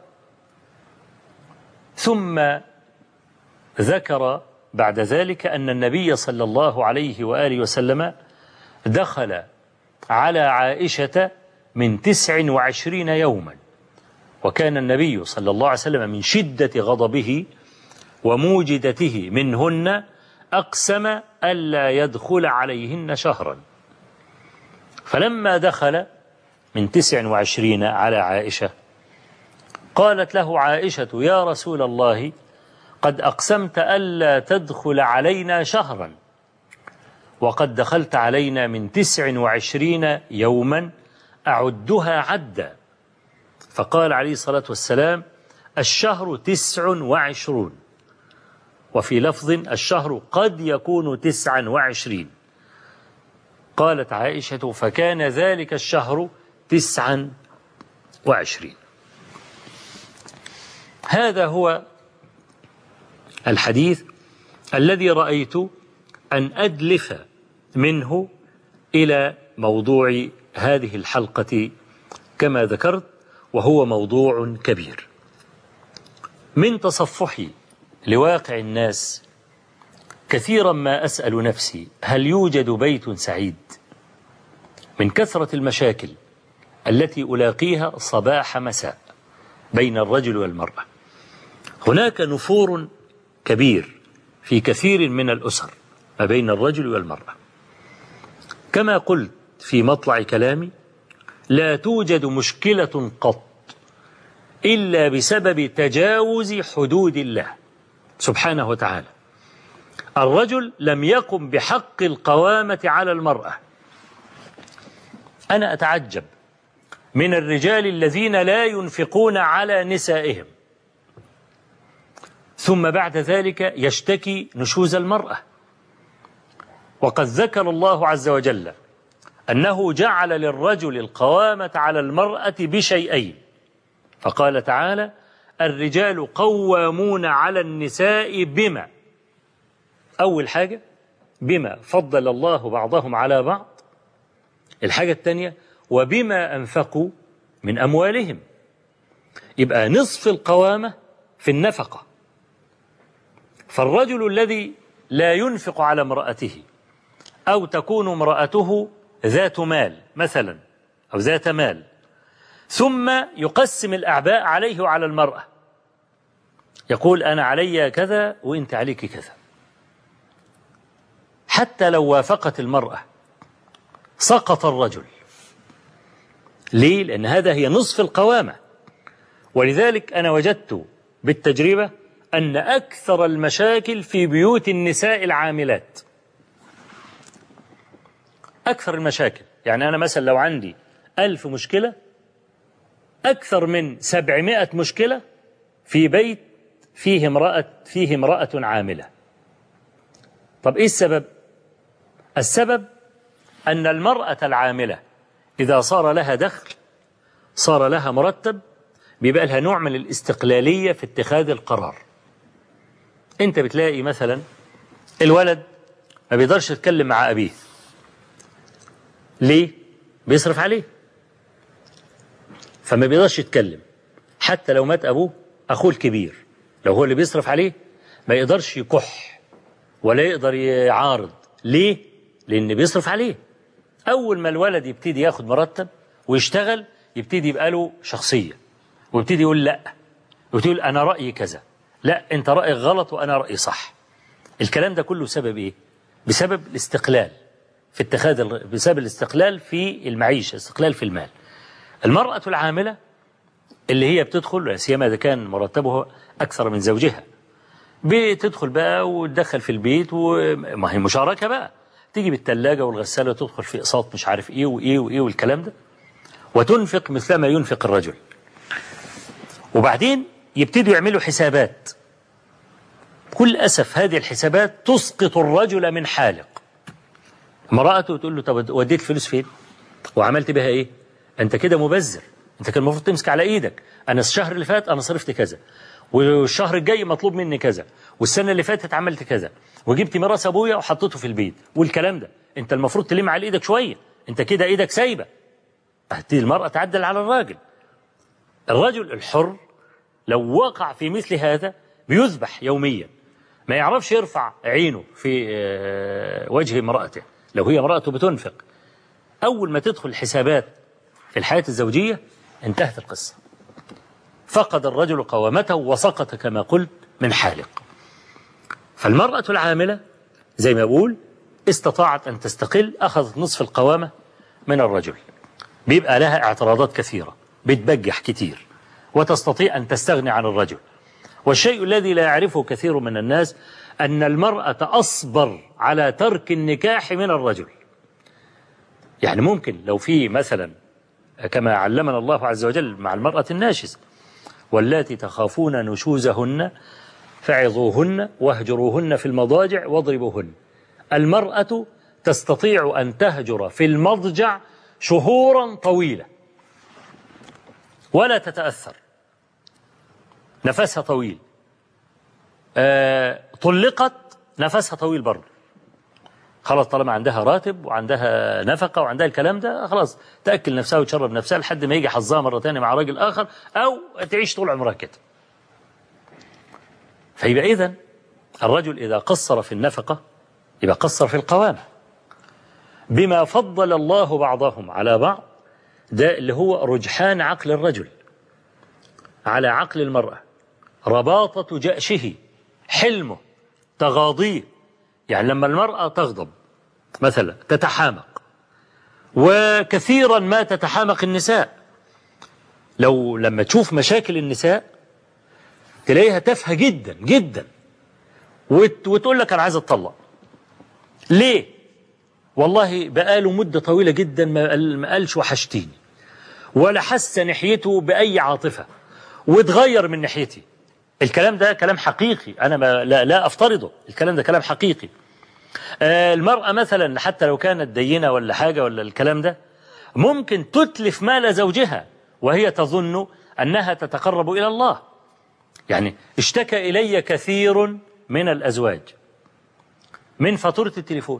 ثم ذكر بعد ذلك أن النبي صلى الله عليه وآله وسلم دخل على عائشة من تسع وعشرين يوما، وكان النبي صلى الله عليه وسلم من شدة غضبه وموجدته منهن أقسم ألا يدخل عليهن شهرا. فلما دخل من تسع وعشرين على عائشة قالت له عائشة يا رسول الله قد أقسمت ألا تدخل علينا شهرا وقد دخلت علينا من تسع وعشرين يوما أعدها عدا. فقال عليه الصلاة والسلام الشهر تسع وعشرون، وفي لفظ الشهر قد يكون تسعا وعشرين. قالت عائشة فكان ذلك الشهر تسعا وعشرين. هذا هو الحديث الذي رأيت أن أدلف منه إلى موضوع هذه الحلقة كما ذكرت، وهو موضوع كبير. من تصفحي لواقع الناس كثيرا ما أسأل نفسي هل يوجد بيت سعيد؟ من كثرة المشاكل التي ألاقيها صباح مساء بين الرجل والمرأة. هناك نفور كبير في كثير من الأسر ما بين الرجل والمرأة. كما قلت في مطلع كلامي لا توجد مشكلة قط إلا بسبب تجاوز حدود الله سبحانه وتعالى. الرجل لم يقم بحق القوامة على المرأة. أنا أتعجب من الرجال الذين لا ينفقون على نسائهم، ثم بعد ذلك يشتكي نشوز المرأة. وقد ذكر الله عز وجل أنه جعل للرجل القوامة على المرأة بشيئين، فقال تعالى الرجال قوامون على النساء بما، أول حاجة بما فضل الله بعضهم على بعض، الحاجة الثانية وبما أنفقوا من أموالهم. يبقى نصف القوامة في النفقة. فالرجل الذي لا ينفق على امرأته أو تكون امرأته ذات مال مثلا أو ذات مال ثم يقسم الأعباء عليه وعلى المرأة، يقول أنا علي كذا وإنت عليك كذا، حتى لو وافقت المرأة سقط الرجل. ليه؟ لأن هذا هي نصف القوامة. ولذلك أنا وجدت بالتجربة أن أكثر المشاكل في بيوت النساء العاملات. أكثر المشاكل، يعني أنا مثلا لو عندي ألف مشكلة أكثر من سبعمائة مشكلة في بيت فيه امرأة فيه امرأة عاملة. طب إيه السبب؟ السبب أن المرأة العاملة إذا صار لها دخل صار لها مرتب بيبقى لها نوع من الاستقلالية في اتخاذ القرار. أنت بتلاقي مثلا الولد ما بيقدرش يتكلم مع أبيه. ليه؟ بيصرف عليه، فما بيقدرش يتكلم. حتى لو مات أبوه، أخوه الكبير لو هو اللي بيصرف عليه ما يقدرش يكح ولا يقدر يعارض. ليه؟ لأن بيصرف عليه. أول ما الولد يبتدي ياخد مرتب ويشتغل يبتدي يبقى له شخصية، ويبتدي يقول لا، ويقول أنا رأيي كذا، لا أنت رأيك غلط وأنا رأيي صح. الكلام ده كله سبب إيه؟ بسبب الاستقلال في اتخاذ، بسبب الاستقلال في المعيشة، استقلال في المال. المرأة العاملة اللي هي بتدخل، لا سيما إذا كان مرتبها أكثر من زوجها، بتدخل بقى وتدخل في البيت، وما هي مشاركة بقى، تيجي بالثلاجة والغسالة تدخل في إقساط مش عارف إيه وإيه وإيه والكلام ده، وتنفق مثل ما ينفق الرجل. وبعدين يبتدوا يعملوا حسابات. بكل أسف هذه الحسابات تسقط الرجل من حالق. امرأته تقول له طب وديت فلوس فين؟ وعملت بها إيه؟ أنت كده مبذر، أنت كان المفروض تمسك على إيدك. أنا الشهر اللي فات أنا صرفت كذا، والشهر الجاي مطلوب مني كذا، والسنة اللي فاتت عملت كذا، وجبت ميراث أبويا وحطيته في البيت والكلام ده. أنت المفروض تلم على إيدك شوية، أنت كده إيدك سايبة. المرأة تعدل على الراجل. الرجل الحر لو وقع في مثل هذا بيذبح يوميا، ما يعرفش يرفع عينه في وجه امرأته لو هي امرأته بتنفق. أول ما تدخل الحسابات في الحياة الزوجية انتهت القصة، فقد الرجل قوامته وسقط كما قلت من حالق. فالمرأة العاملة زي ما بقول استطاعت أن تستقل، أخذت نصف القوامة من الرجل، بيبقى لها اعتراضات كثيرة، بتبجح كتير، وتستطيع أن تستغني عن الرجل. والشيء الذي لا يعرفه كثير من الناس أن المرأة أصبر على ترك النكاح من الرجل. يعني ممكن لو في مثلا كما علمنا الله عز وجل مع المرأة الناشزة، واللاتي تخافون نشوزهن فعظوهن واهجروهن في المضاجع واضربوهن. المرأة تستطيع أن تهجر في المضجع شهورا طويلة ولا تتأثر، نفسها طويل. آه طلقت نفسها طويل برضه، خلاص طالما عندها راتب وعندها نفقة وعندها الكلام ده، خلاص تأكل نفسها وتشرب نفسها لحد ما يجي حظها مرة تانية مع راجل آخر، أو تعيش طول عمرها كده. فيبقى إذن الرجل إذا قصر في النفقة يبقى قصر في القوامة، بما فضل الله بعضهم على بعض. ده اللي هو رجحان عقل الرجل على عقل المرأة، رباطة جأشه، حلمه، تغاضيه. يعني لما المرأة تغضب مثلا تتحامق، وكثيرا ما تتحامق النساء. لو لما تشوف مشاكل النساء تلاقيها تافهة جدا جدا، وتقول لك أنا عايز أتطلق. ليه؟ والله بقاله مدة طويلة جدا ما قالش وحشتيني، ولا حس ناحيته بأي عاطفة، وتغير من ناحيتي. الكلام ده كلام حقيقي، أنا ما لا, لا أفترضه، الكلام ده كلام حقيقي. آه المرأة مثلا حتى لو كانت دينة ولا حاجة ولا الكلام ده، ممكن تتلف مال زوجها وهي تظن أنها تتقرب إلى الله. يعني اشتكى إلي كثير من الأزواج من فاتورة التليفون.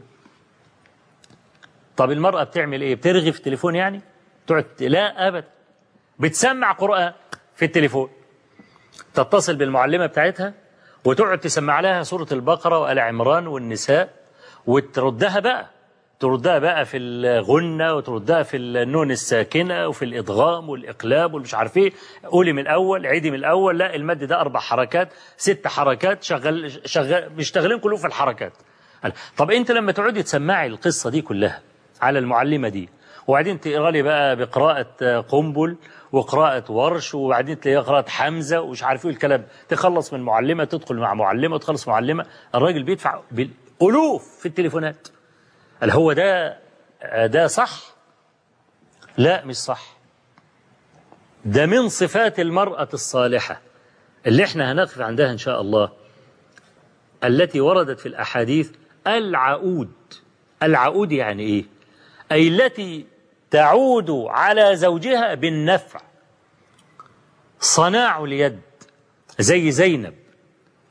طب المرأة بتعمل إيه؟ بترغي في التليفون يعني؟ تقعد؟ لا أبدا، بتسمع قرآن في التليفون، تتصل بالمعلمة بتاعتها وتقعد تسمع لها سورة البقرة وآل عمران والنساء، وتردها بقى تردها بقى في الغنة، وتردها في النون الساكنة وفي الإدغام والإقلاب والمش عارف إيه. قولي من الأول، عيدي من الأول، لا المد ده أربع حركات، ست حركات، شغل شغل بيشتغلين كلهم في الحركات. طب أنت لما تقعدي تسمعي القصة دي كلها على المعلمة دي، وبعدين تقرأ لي بقى بقراءة قنبل وقراءة ورش، وبعدين تلاقي قراءة حمزة ومش عارف ايه الكلام، تخلص من معلمة تدخل مع معلمة وتخلص معلمة. الراجل بيدفع بالألوف في التليفونات. هل هو ده ده صح؟ لا مش صح. ده من صفات المرأة الصالحة اللي احنا هنقف عندها إن شاء الله، التي وردت في الأحاديث. العؤود، العؤود يعني إيه؟ أي التي تعود على زوجها بالنفع، صناع اليد، زي زينب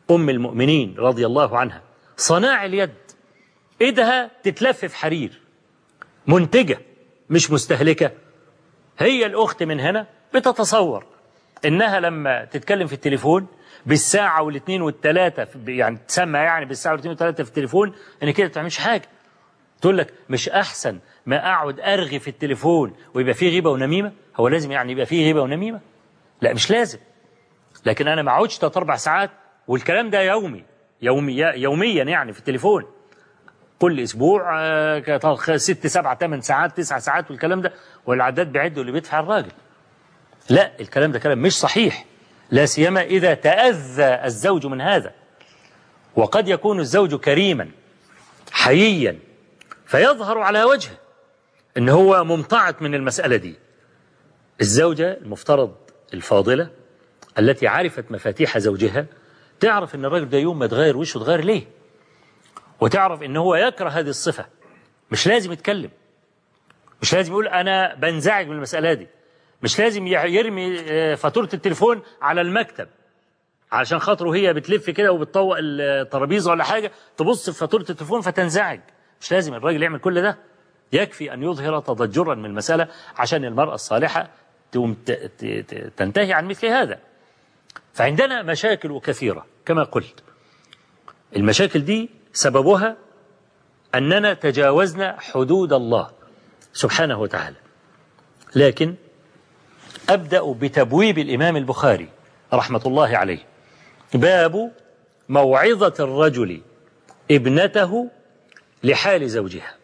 أم المؤمنين رضي الله عنها صناع اليد، إيدها تتلف في حرير، منتجة مش مستهلكة. هي الأخت من هنا بتتصور إنها لما تتكلم في التليفون بالساعة والاثنين والثلاثة، يعني تسمى يعني بالساعة والاثنين والثلاثة في التليفون، إن كده ما بتعملش حاجة. تقول لك مش أحسن ما أقعد أرغي في التليفون ويبقى فيه غيبة ونميمة؟ هو لازم يعني يبقى فيه غيبة ونميمة؟ لا مش لازم. لكن أنا ما أقعدش ثلاث أربع ساعات، والكلام ده يومي يومي يوميا يعني في التليفون، كل أسبوع ست سبع ثمان ساعات تسع ساعات والكلام ده، والعداد بيعد اللي بيدفع الراجل. لا، الكلام ده كلام مش صحيح، لا سيما إذا تأذى الزوج من هذا. وقد يكون الزوج كريما حييا فيظهر على وجهه إن هو ممتعض من المسألة دي. الزوجة المفترض الفاضلة التي عرفت مفاتيح زوجها تعرف إن الراجل ده يوم ما يتغير وشه اتغير ليه، وتعرف إن هو يكره هذه الصفة. مش لازم يتكلم، مش لازم يقول أنا بنزعج من المسألة دي، مش لازم يرمي فاتورة التليفون على المكتب علشان خاطره هي بتلف كده وبتطوق الترابيزة ولا حاجة تبص في فاتورة التليفون فتنزعج. مش لازم الراجل يعمل كل ده، يكفي أن يظهر تضجرا من المسألة عشان المرأة الصالحة تنتهي عن مثل هذا. فعندنا مشاكل كثيرة كما قلت. المشاكل دي سببها أننا تجاوزنا حدود الله سبحانه وتعالى. لكن أبدأ بتبويب الإمام البخاري رحمة الله عليه، باب موعظة الرجل ابنته لحال زوجها.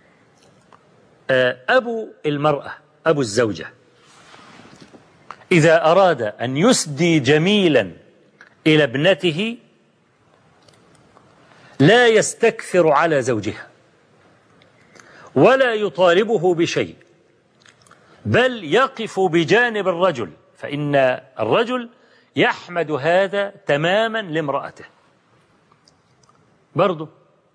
أبو المرأة، أبو الزوجة، إذا أراد أن يسدي جميلا إلى ابنته لا يستكثر على زوجها ولا يطالبه بشيء، بل يقف بجانب الرجل، فإن الرجل يحمد هذا تماما لامرأته. برضو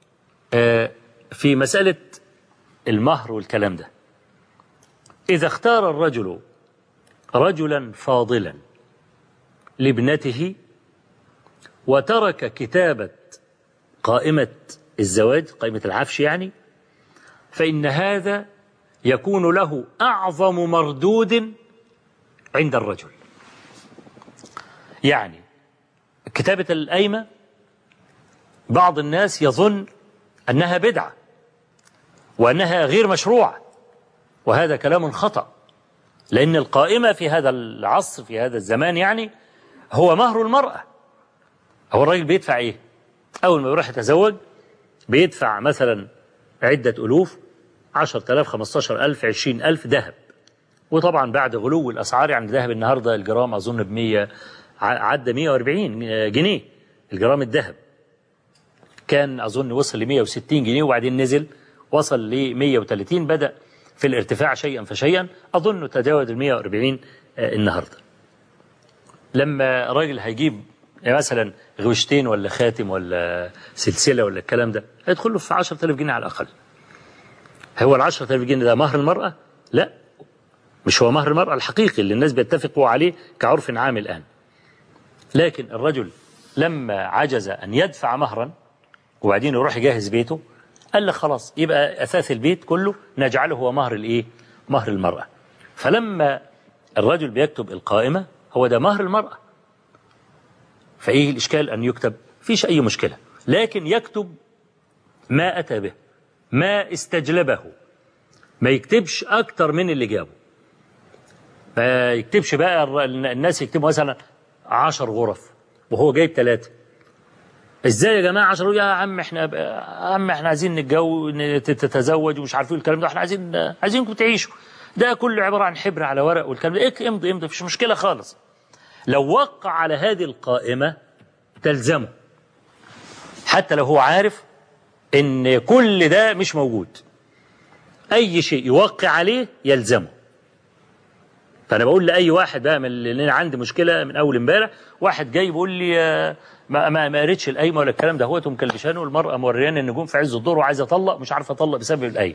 في مسألة المهر والكلام ده، إذا اختار الرجل رجلا فاضلا لابنته وترك كتابة قائمة الزواج، قائمة العفش يعني، فإن هذا يكون له أعظم مردود عند الرجل. يعني كتابة القايمة بعض الناس يظن أنها بدعة وأنها غير مشروعة، وهذا كلام خطأ، لأن القائمة في هذا العصر في هذا الزمان يعني هو مهر المرأة. هو الراجل بيدفع إيه؟ أول ما يروح يتزوج بيدفع مثلا عدة ألوف، عشرة آلاف، خمستاشر ألف، عشرين ألف ذهب. وطبعا بعد غلو الأسعار، يعني الذهب النهاردة الجرام أظن بمية، عدى مية وأربعين جنيه الجرام الذهب، كان أظن وصل لمية وستين جنيه وبعدين نزل وصل لمية وثلاثين، بدأ في الارتفاع شيئا فشيئا، أظن تجاوز المية وأربعين النهاردة. لما راجل هيجيب مثلا غوشتين ولا خاتم ولا سلسلة ولا الكلام ده هيدخل له في عشرة آلاف جنيه على الأقل. هو العشرة آلاف جنيه ده مهر المرأة؟ لا، مش هو مهر المرأة الحقيقي اللي الناس بيتفقوا عليه كعرف عام الآن. لكن الرجل لما عجز أن يدفع مهرا وبعدين يروح يجهز بيته، قال لك خلاص يبقى أثاث البيت كله نجعله هو مهر الإيه؟ مهر المرأة. فلما الرجل بيكتب القائمة هو ده مهر المرأة، فإيه الإشكال أن يكتب؟ فيش أي مشكلة، لكن يكتب ما أتى به، ما استجلبه، ما يكتبش أكتر من اللي جابه. ما يكتبش بقى الناس يكتبوا مثلا عشر غرف وهو جايب ثلاثة. ازاي يا جماعة عشر غرف؟ يا عم احنا يا عم احنا عايزين نتجوز تتزوج ومش عارفين الكلام ده، احنا عايزين عايزينكم تعيشوا، ده كله عبارة عن حبر على ورق والكلام ده، ايه امضي امضي مفيش مشكلة خالص. لو وقع على هذه القائمة تلزمه، حتى لو هو عارف ان كل ده مش موجود، اي شيء يوقع عليه يلزمه. فانا بقول لاي واحد بقى من اللي عندي مشكله من اول امبارح، واحد جاي بيقول لي ما ما ما قريتش القايمه ولا الكلام ده، هو مكلبشانه والمراه مورياني النجوم في عز الظهر وعايز اطلق، مش عارف اطلق بسبب القايمه.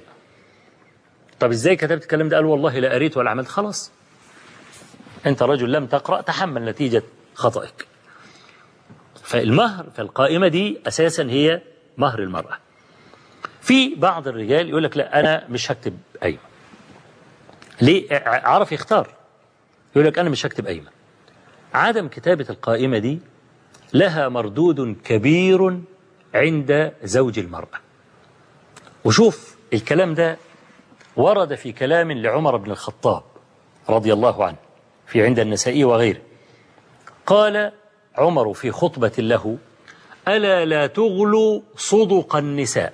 طب ازاي كتبت الكلام ده؟ قال والله لا قريت ولا عملت. خلاص انت رجل لم تقرا، تحمل نتيجه خطأك. فالمهر في القائمة دي أساسا هي مهر المرأة. في بعض الرجال يقول لك لا أنا مش هكتب قايمة. ليه؟ عرف يختار، يقول لك أنا مش هكتب قايمة. عدم كتابة القائمة دي لها مردود كبير عند زوج المرأة. وشوف الكلام ده ورد في كلام لعمر بن الخطاب رضي الله عنه في عند النسائي وغيره. قال عمر في خطبة له: ألا لا تغلوا صدق النساء،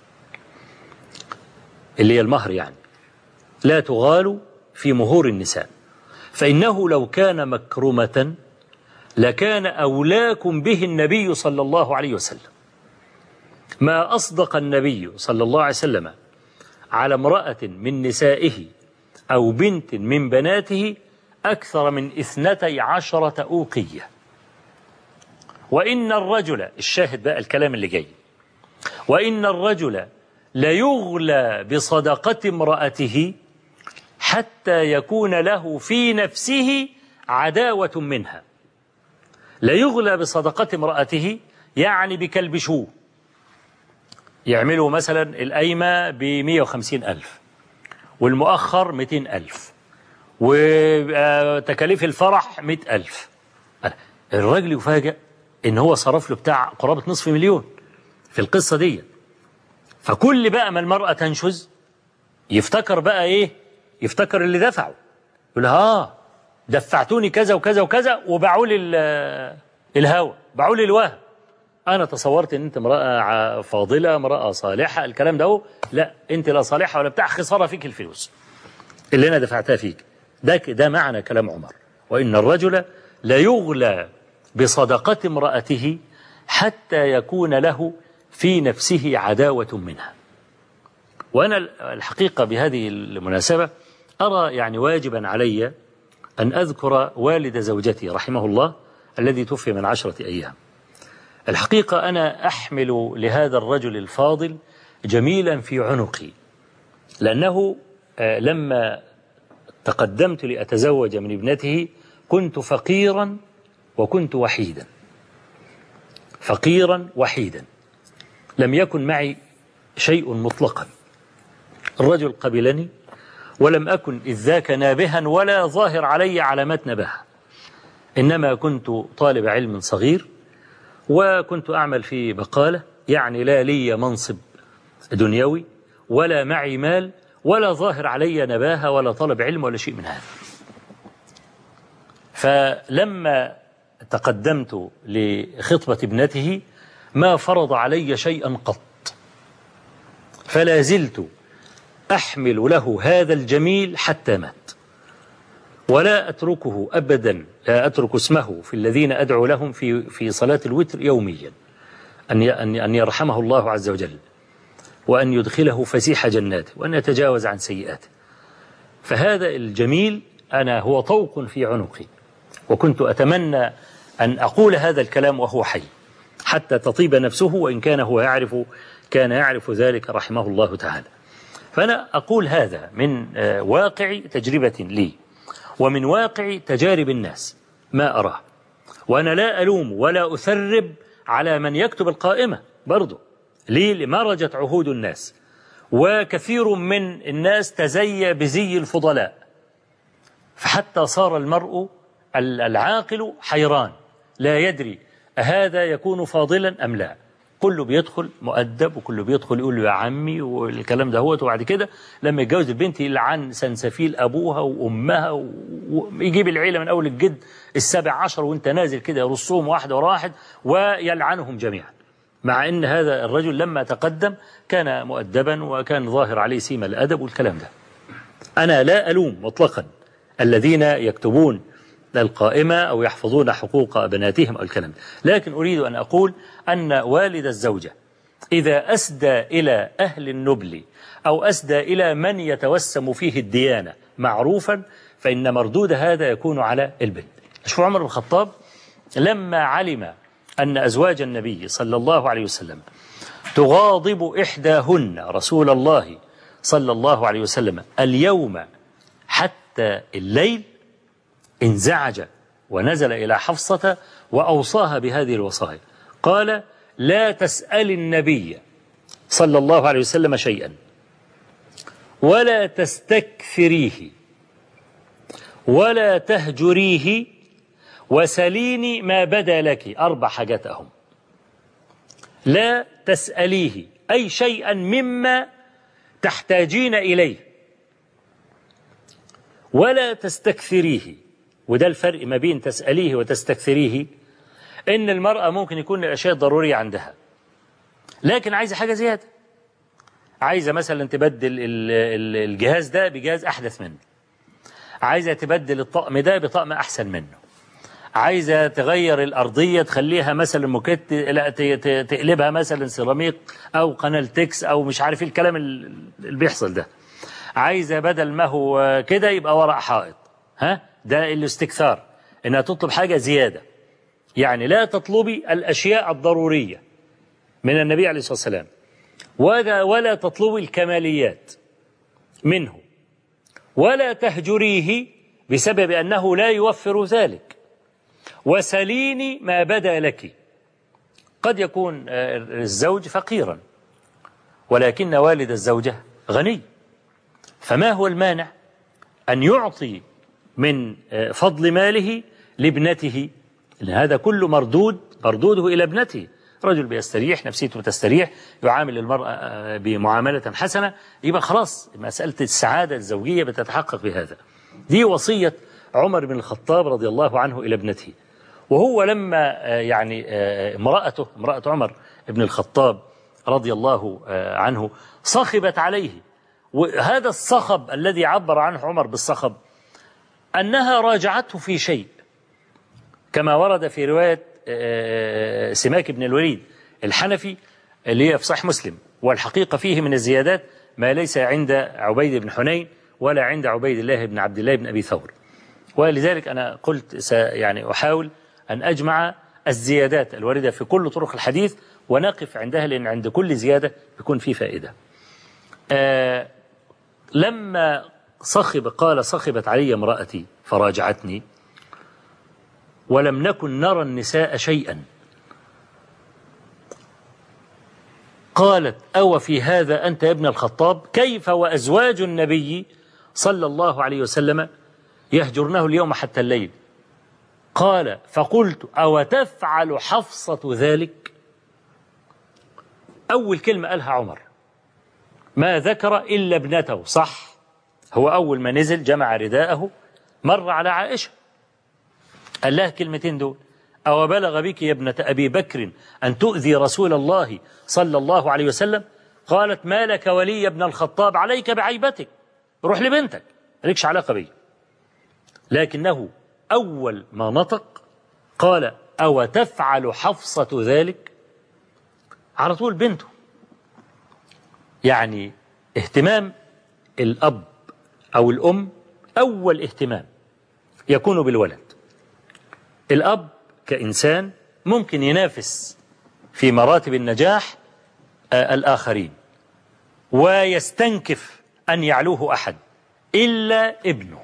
اللي هي المهر يعني، لا تغالوا في مهور النساء، فإنه لو كان مكرمة لكان أولاكم به النبي صلى الله عليه وسلم. ما أصدق النبي صلى الله عليه وسلم على امرأة من نسائه أو بنت من بناته أكثر من اثنتي عشرة أوقية. وإن الرجل، الشاهد بقى الكلام اللي جاي، وإن الرجل ليغلى بصدقة امرأته حتى يكون له في نفسه عداوة منها. ليغلى بصدقة امرأته يعني بكلبشوه، يعملوا مثلا القايمة بمئة وخمسين ألف والمؤخر مئتين ألف وتكاليف الفرح مئة ألف. الراجل يفاجأ إن هو صرف له بتاع قرابة نصف مليون في القصة دي. فكل بقى ما المرأة تنشز يفتكر بقى إيه؟ يفتكر اللي دفعه، يقول ها دفعتوني كذا وكذا وكذا وباعوا لي الهوى، باعوا لي الوهم. أنا تصورت إن أنت امرأة فاضلة، امرأة صالحة، الكلام ده هو. لا، أنت لا صالحة ولا بتاع، خسارة فيك الفلوس اللي أنا دفعتها فيك. ده ده معنى كلام عمر: وإن الرجل لا يغلى بصدقة امرأته حتى يكون له في نفسه عداوة منها. وأنا الحقيقة بهذه المناسبة أرى يعني واجبا علي أن أذكر والد زوجتي رحمه الله الذي توفي من عشرة أيام. الحقيقة أنا أحمل لهذا الرجل الفاضل جميلا في عنقي، لأنه لما تقدمت لأتزوج من ابنته كنت فقيرا وكنت وحيدا، فقيرا وحيدا، لم يكن معي شيء مطلقا. الرجل قبلني ولم أكن إذ ذاك نابها ولا ظاهر علي علامات نباهة، إنما كنت طالب علم صغير وكنت أعمل في بقالة، يعني لا لي منصب دنيوي ولا معي مال ولا ظاهر علي نباهة ولا طلب علم ولا شيء من هذا. فلما تقدمت لخطبة ابنته ما فرض علي شيئا قط، فلا زلت أحمل له هذا الجميل حتى مات، ولا أتركه أبدا، لا أترك اسمه في الذين أدعو لهم في في صلاة الوتر يوميا، أن أن يرحمه الله عز وجل، وأن يدخله فسيح جناته، وأن يتجاوز عن سيئاته. فهذا الجميل أنا هو طوق في عنقي، وكنت أتمنى أن أقول هذا الكلام وهو حي حتى تطيب نفسه، وإن كان هو يعرف كان يعرف ذلك رحمه الله تعالى. فأنا أقول هذا من واقع تجربة لي ومن واقع تجارب الناس ما أراه، وأنا لا ألوم ولا أثرب على من يكتب القائمة برضو. ليه؟ مرجت عهود الناس، وكثير من الناس تزي بزي الفضلاء، فحتى صار المرء العاقل حيران لا يدري أهذا يكون فاضلا أم لا. كله بيدخل مؤدب وكله بيدخل يقول له يا عمي والكلام ده هو، وبعد كده لما يتجوز البنت يلعن سنسفيل أبوها وأمها ويجيب العيلة من أول الجد السابع عشر وانت نازل كده يرصهم واحد ورا واحد ويلعنهم جميعا، مع أن هذا الرجل لما تقدم كان مؤدبا وكان ظاهر عليه سيما الأدب والكلام ده. أنا لا ألوم مطلقا الذين يكتبون القائمة أو يحفظون حقوق بناتهم أو الكلام ده، لكن أريد أن أقول أن والد الزوجة إذا أسدى إلى أهل النبل أو أسدى إلى من يتوسم فيه الديانة معروفا، فإن مردود هذا يكون على البنت. شوف عمر بن الخطاب لما علم أن أزواج النبي صلى الله عليه وسلم تغاضب إحداهن رسول الله صلى الله عليه وسلم اليوم حتى الليل، انزعج ونزل إلى حفصة وأوصاها بهذه الوصايا، قال: لا تسأل النبي صلى الله عليه وسلم شيئا ولا تستكثريه ولا تهجريه وسليني ما بدا لك. أربع حاجات أهم. لا تسأليه أي شيئا مما تحتاجين إليه، ولا تستكثريه. وده الفرق ما بين تسأليه وتستكثريه، إن المرأة ممكن يكون الأشياء ضرورية عندها لكن عايزة حاجة زيادة، عايزة مثلا تبدل الجهاز ده بجهاز أحدث منه، عايزة تبدل الطقم ده بطقم أحسن منه، عايزة تغير الأرضية تخليها مثلا موكيت، لا تقلبها مثلا سيراميك أو قنالتكس أو مش عارف ايه الكلام اللي بيحصل ده، عايزة بدل ما هو كده يبقى ورق حائط. ها، ده الاستكثار، إنها تطلب حاجة زيادة. يعني لا تطلبي الأشياء الضرورية من النبي عليه الصلاة والسلام، ولا, ولا تطلبي الكماليات منه، ولا تهجريه بسبب أنه لا يوفر ذلك، وسليني ما بدا لك. قد يكون الزوج فقيرا ولكن والد الزوجة غني، فما هو المانع أن يعطي من فضل ماله لابنته؟ لأن هذا كله مردود مردوده إلى ابنته. رجل بيستريح، نفسيته تستريح، يعامل المرأة بمعاملة حسنة، يبقى خلاص مسألة السعادة الزوجية بتتحقق بهذا. دي وصية عمر بن الخطاب رضي الله عنه إلى ابنته. وهو لما يعني امرأته امرأة عمر بن الخطاب رضي الله عنه صخبت عليه، وهذا الصخب الذي عبر عنه عمر بالصخب أنها راجعته في شيء، كما ورد في رواية سماك بن الوليد الحنفي اللي هي في صحيح مسلم. والحقيقة فيه من الزيادات ما ليس عند عبيد بن حنين ولا عند عبيد الله بن عبد الله بن أبي ثور. ولذلك أنا قلت يعني أحاول أن أجمع الزيادات الواردة في كل طرق الحديث ونقف عندها، لأن عند كل زيادة يكون فيه فائدة. آه لما صخب قال: صخبت علي امرأتي فراجعتني ولم نكن نرى النساء شيئا. قالت: أو في هذا أنت يا ابن الخطاب؟ كيف وأزواج النبي صلى الله عليه وسلم يهجرنه اليوم حتى الليل؟ قال: فقلت: أو تفعل حفصة ذلك؟ أول كلمة قالها عمر ما ذكر إلا ابنته. صح، هو أول ما نزل جمع رداءه مر على عائشة قال لها كلمتين دول: أو بلغ بك يا ابنة أبي بكر أن تؤذي رسول الله صلى الله عليه وسلم؟ قالت: ما لك ولي ابن الخطاب، عليك بعيبتك، روح لبنتك، مالكش علاقة بي. لكنه أول ما نطق قال: أو تفعل حفصة ذلك؟ على طول بنته. يعني اهتمام الأب أو الأم أول اهتمام يكون بالولد. الأب كإنسان ممكن ينافس في مراتب النجاح الآخرين ويستنكف أن يعلوه أحد إلا ابنه.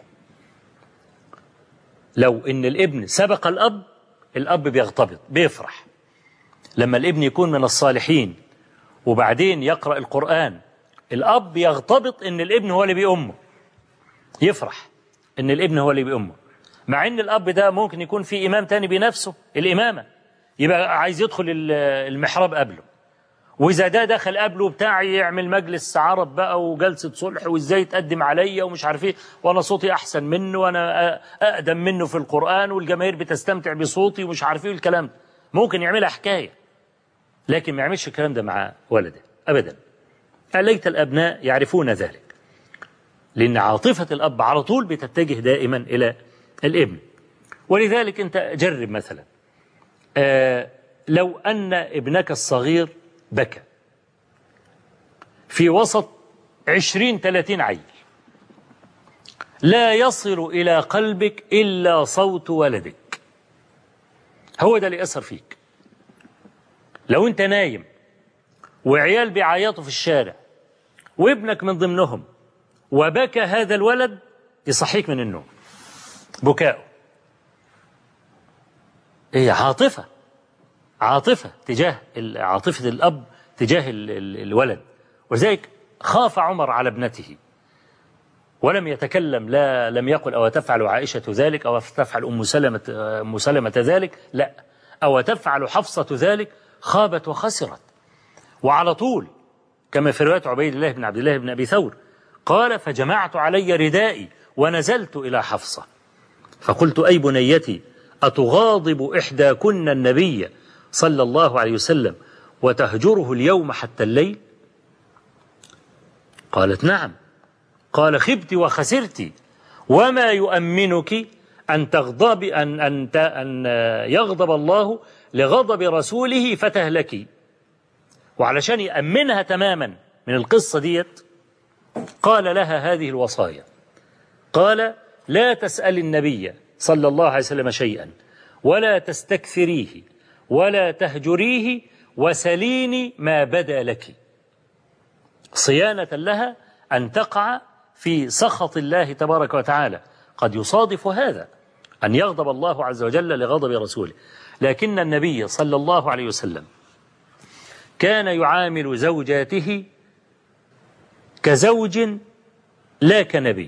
لو إن الابن سبق الأب، الأب بيغتبط بيفرح. لما الابن يكون من الصالحين وبعدين يقرأ القرآن، الأب يغتبط إن الابن هو اللي بيأمه، يفرح إن الابن هو اللي بيأمه، مع إن الأب ده ممكن يكون في إمام تاني بنفسه الإمامة، يبقى عايز يدخل المحراب قبله، وإذا ده دخل قبله بتاع يعمل مجلس عرب بقى وجلسة صلح وإزاي تقدم عليا ومش عارف إيه، وأنا صوتي أحسن منه وأنا أقدم منه في القرآن والجماهير بتستمتع بصوتي ومش عارف إيه الكلام ده. ممكن يعملها حكاية، لكن ما يعملش الكلام ده مع ولده أبدا. ليت الأبناء يعرفون ذلك، لأن عاطفة الأب على طول بتتجه دائما إلى الابن. ولذلك أنت جرب مثلا آه لو أن ابنك الصغير بكى في وسط عشرين ثلاثين عيل، لا يصل إلى قلبك إلا صوت ولدك، هو ده اللي يأثر فيك. لو أنت نايم وعيال بيعيطوا في الشارع وابنك من ضمنهم وبكى هذا الولد، يصحيك من النوم بكاؤه. هي عاطفة عاطفة تجاه عاطفة الأب تجاه الولد، ولذلك خاف عمر على ابنته ولم يتكلم، لا لم يقل أو تفعل عائشة ذلك أو تفعل أم سلمة, أم سلمة ذلك، لا، أو تفعل حفصة ذلك، خابت وخسرت. وعلى طول كما في رواية عبيد الله بن عبد الله بن أبي ثور قال فجمعت علي ردائي ونزلت إلى حفصة فقلت أي بنيتي أتغاضب إحداكن النبي صلى الله عليه وسلم وتهجره اليوم حتى الليل؟ قالت نعم. قال خبت وخسرت، وما يؤمنك أن تغضب أن, أن, أن يغضب الله لغضب رسوله فتهلكي. وعلشان يأمنها تماما من القصة ديت قال لها هذه الوصايا، قال لا تسأل النبي صلى الله عليه وسلم شيئا ولا تستكثريه ولا تهجريه وسليني ما بدا لك، صيانة لها أن تقع في سخط الله تبارك وتعالى. قد يصادف هذا أن يغضب الله عز وجل لغضب رسوله، لكن النبي صلى الله عليه وسلم كان يعامل زوجاته كزوج لا كنبي،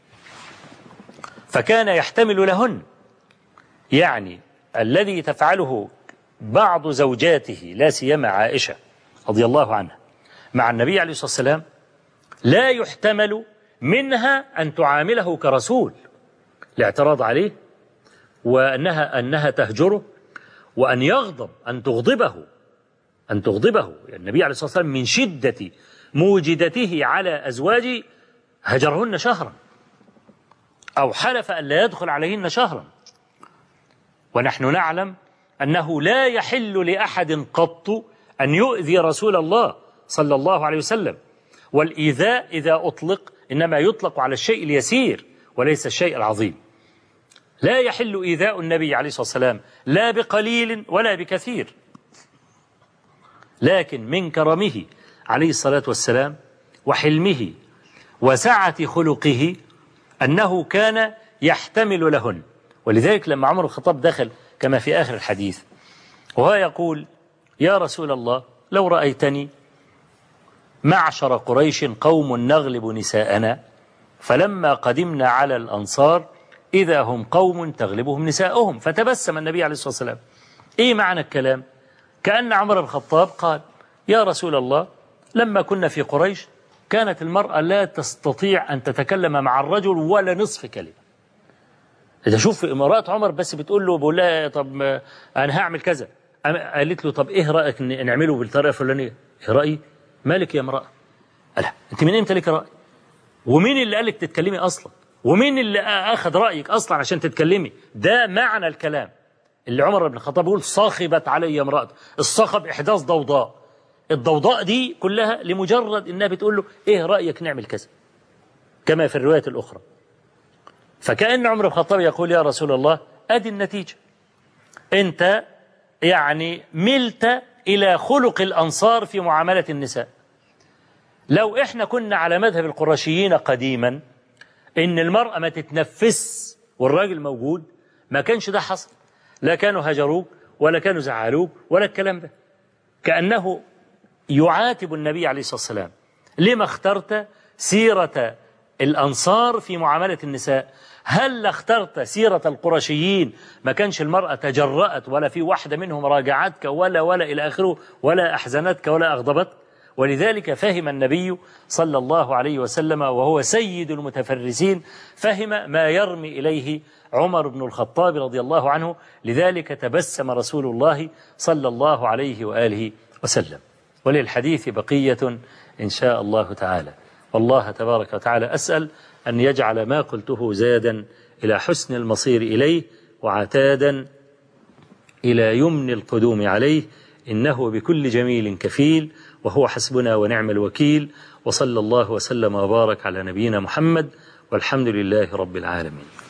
فكان يحتمل لهن، يعني الذي تفعله بعض زوجاته لا سيما عائشة رضي الله عنها مع النبي عليه الصلاة والسلام لا يحتمل منها أن تعامله كرسول، الاعتراض عليه وأنها أنها تهجره وأن يغضب أن تغضبه أن تغضبه النبي عليه الصلاة والسلام من شدة موجدته على أزواجه هجرهن شهرا أو حلف أن لا يدخل عليهن شهرا. ونحن نعلم أنه لا يحل لأحد قط أن يؤذي رسول الله صلى الله عليه وسلم، والإيذاء إذا أطلق إنما يطلق على الشيء اليسير وليس الشيء العظيم. لا يحل إيذاء النبي عليه الصلاة والسلام لا بقليل ولا بكثير، لكن من كرمه عليه الصلاة والسلام وحلمه وسعة خلقه أنه كان يحتمل لهن. ولذلك لما عمر الخطاب دخل كما في آخر الحديث وهو يقول يا رسول الله لو رأيتني معشر قريش قوم نغلب نساءنا، فلما قدمنا على الأنصار إذا هم قوم تغلبهم نساءهم، فتبسم النبي عليه الصلاة والسلام. إيه معنى الكلام؟ كأن عمر الخطاب قال يا رسول الله لما كنا في قريش كانت المرأة لا تستطيع أن تتكلم مع الرجل ولا نصف كلمة. إذا شوف امرأة عمر بس بتقول له بقول لها طب أنا هعمل كذا، قالت له طب إيه رأيك نعمله بالطريقة الفلانية؟ إيه رأيي؟ مالك يا امرأة؟ قالها أنت من إمتى لك رأي؟ ومين اللي قالك تتكلمي أصلا؟ ومين اللي أخذ رأيك أصلا عشان تتكلمي؟ ده معنى الكلام اللي عمر بن الخطاب يقول صاخبت علي امرأة. الصخب إحداث ضوضاء، الضوضاء دي كلها لمجرد إنها بتقول له إيه رأيك نعمل كذا كما في الرواية الأخرى. فكأن عمر بن الخطاب يقول يا رسول الله أدي النتيجة، أنت يعني ملت إلى خلق الأنصار في معاملة النساء. لو إحنا كنا على مذهب القرشيين قديما إن المرأة ما تتنفس والراجل موجود ما كانش ده حصل، لا كانوا هجروك ولا كانوا زعلوك ولا الكلام ده. كأنه يعاتب النبي عليه الصلاة والسلام لما اخترت سيرة الأنصار في معاملة النساء؟ هل اخترت سيرة القرشيين ما كانش المرأة تجرأت ولا في واحدة منهم راجعتك ولا ولا إلى آخره ولا أحزنتك ولا أغضبتك؟ ولذلك فهم النبي صلى الله عليه وسلم وهو سيد المتفرسين، فهم ما يرمي إليه عمر بن الخطاب رضي الله عنه. لذلك تبسم رسول الله صلى الله عليه وآله وسلم. وللحديث بقية إن شاء الله تعالى، والله تبارك وتعالى أسأل أن يجعل ما قلته زادا إلى حسن المصير إليه وعتادا إلى يمن القدوم عليه، إنه بكل جميل كفيل وهو حسبنا ونعم الوكيل. وصلى الله وسلم وبارك على نبينا محمد والحمد لله رب العالمين.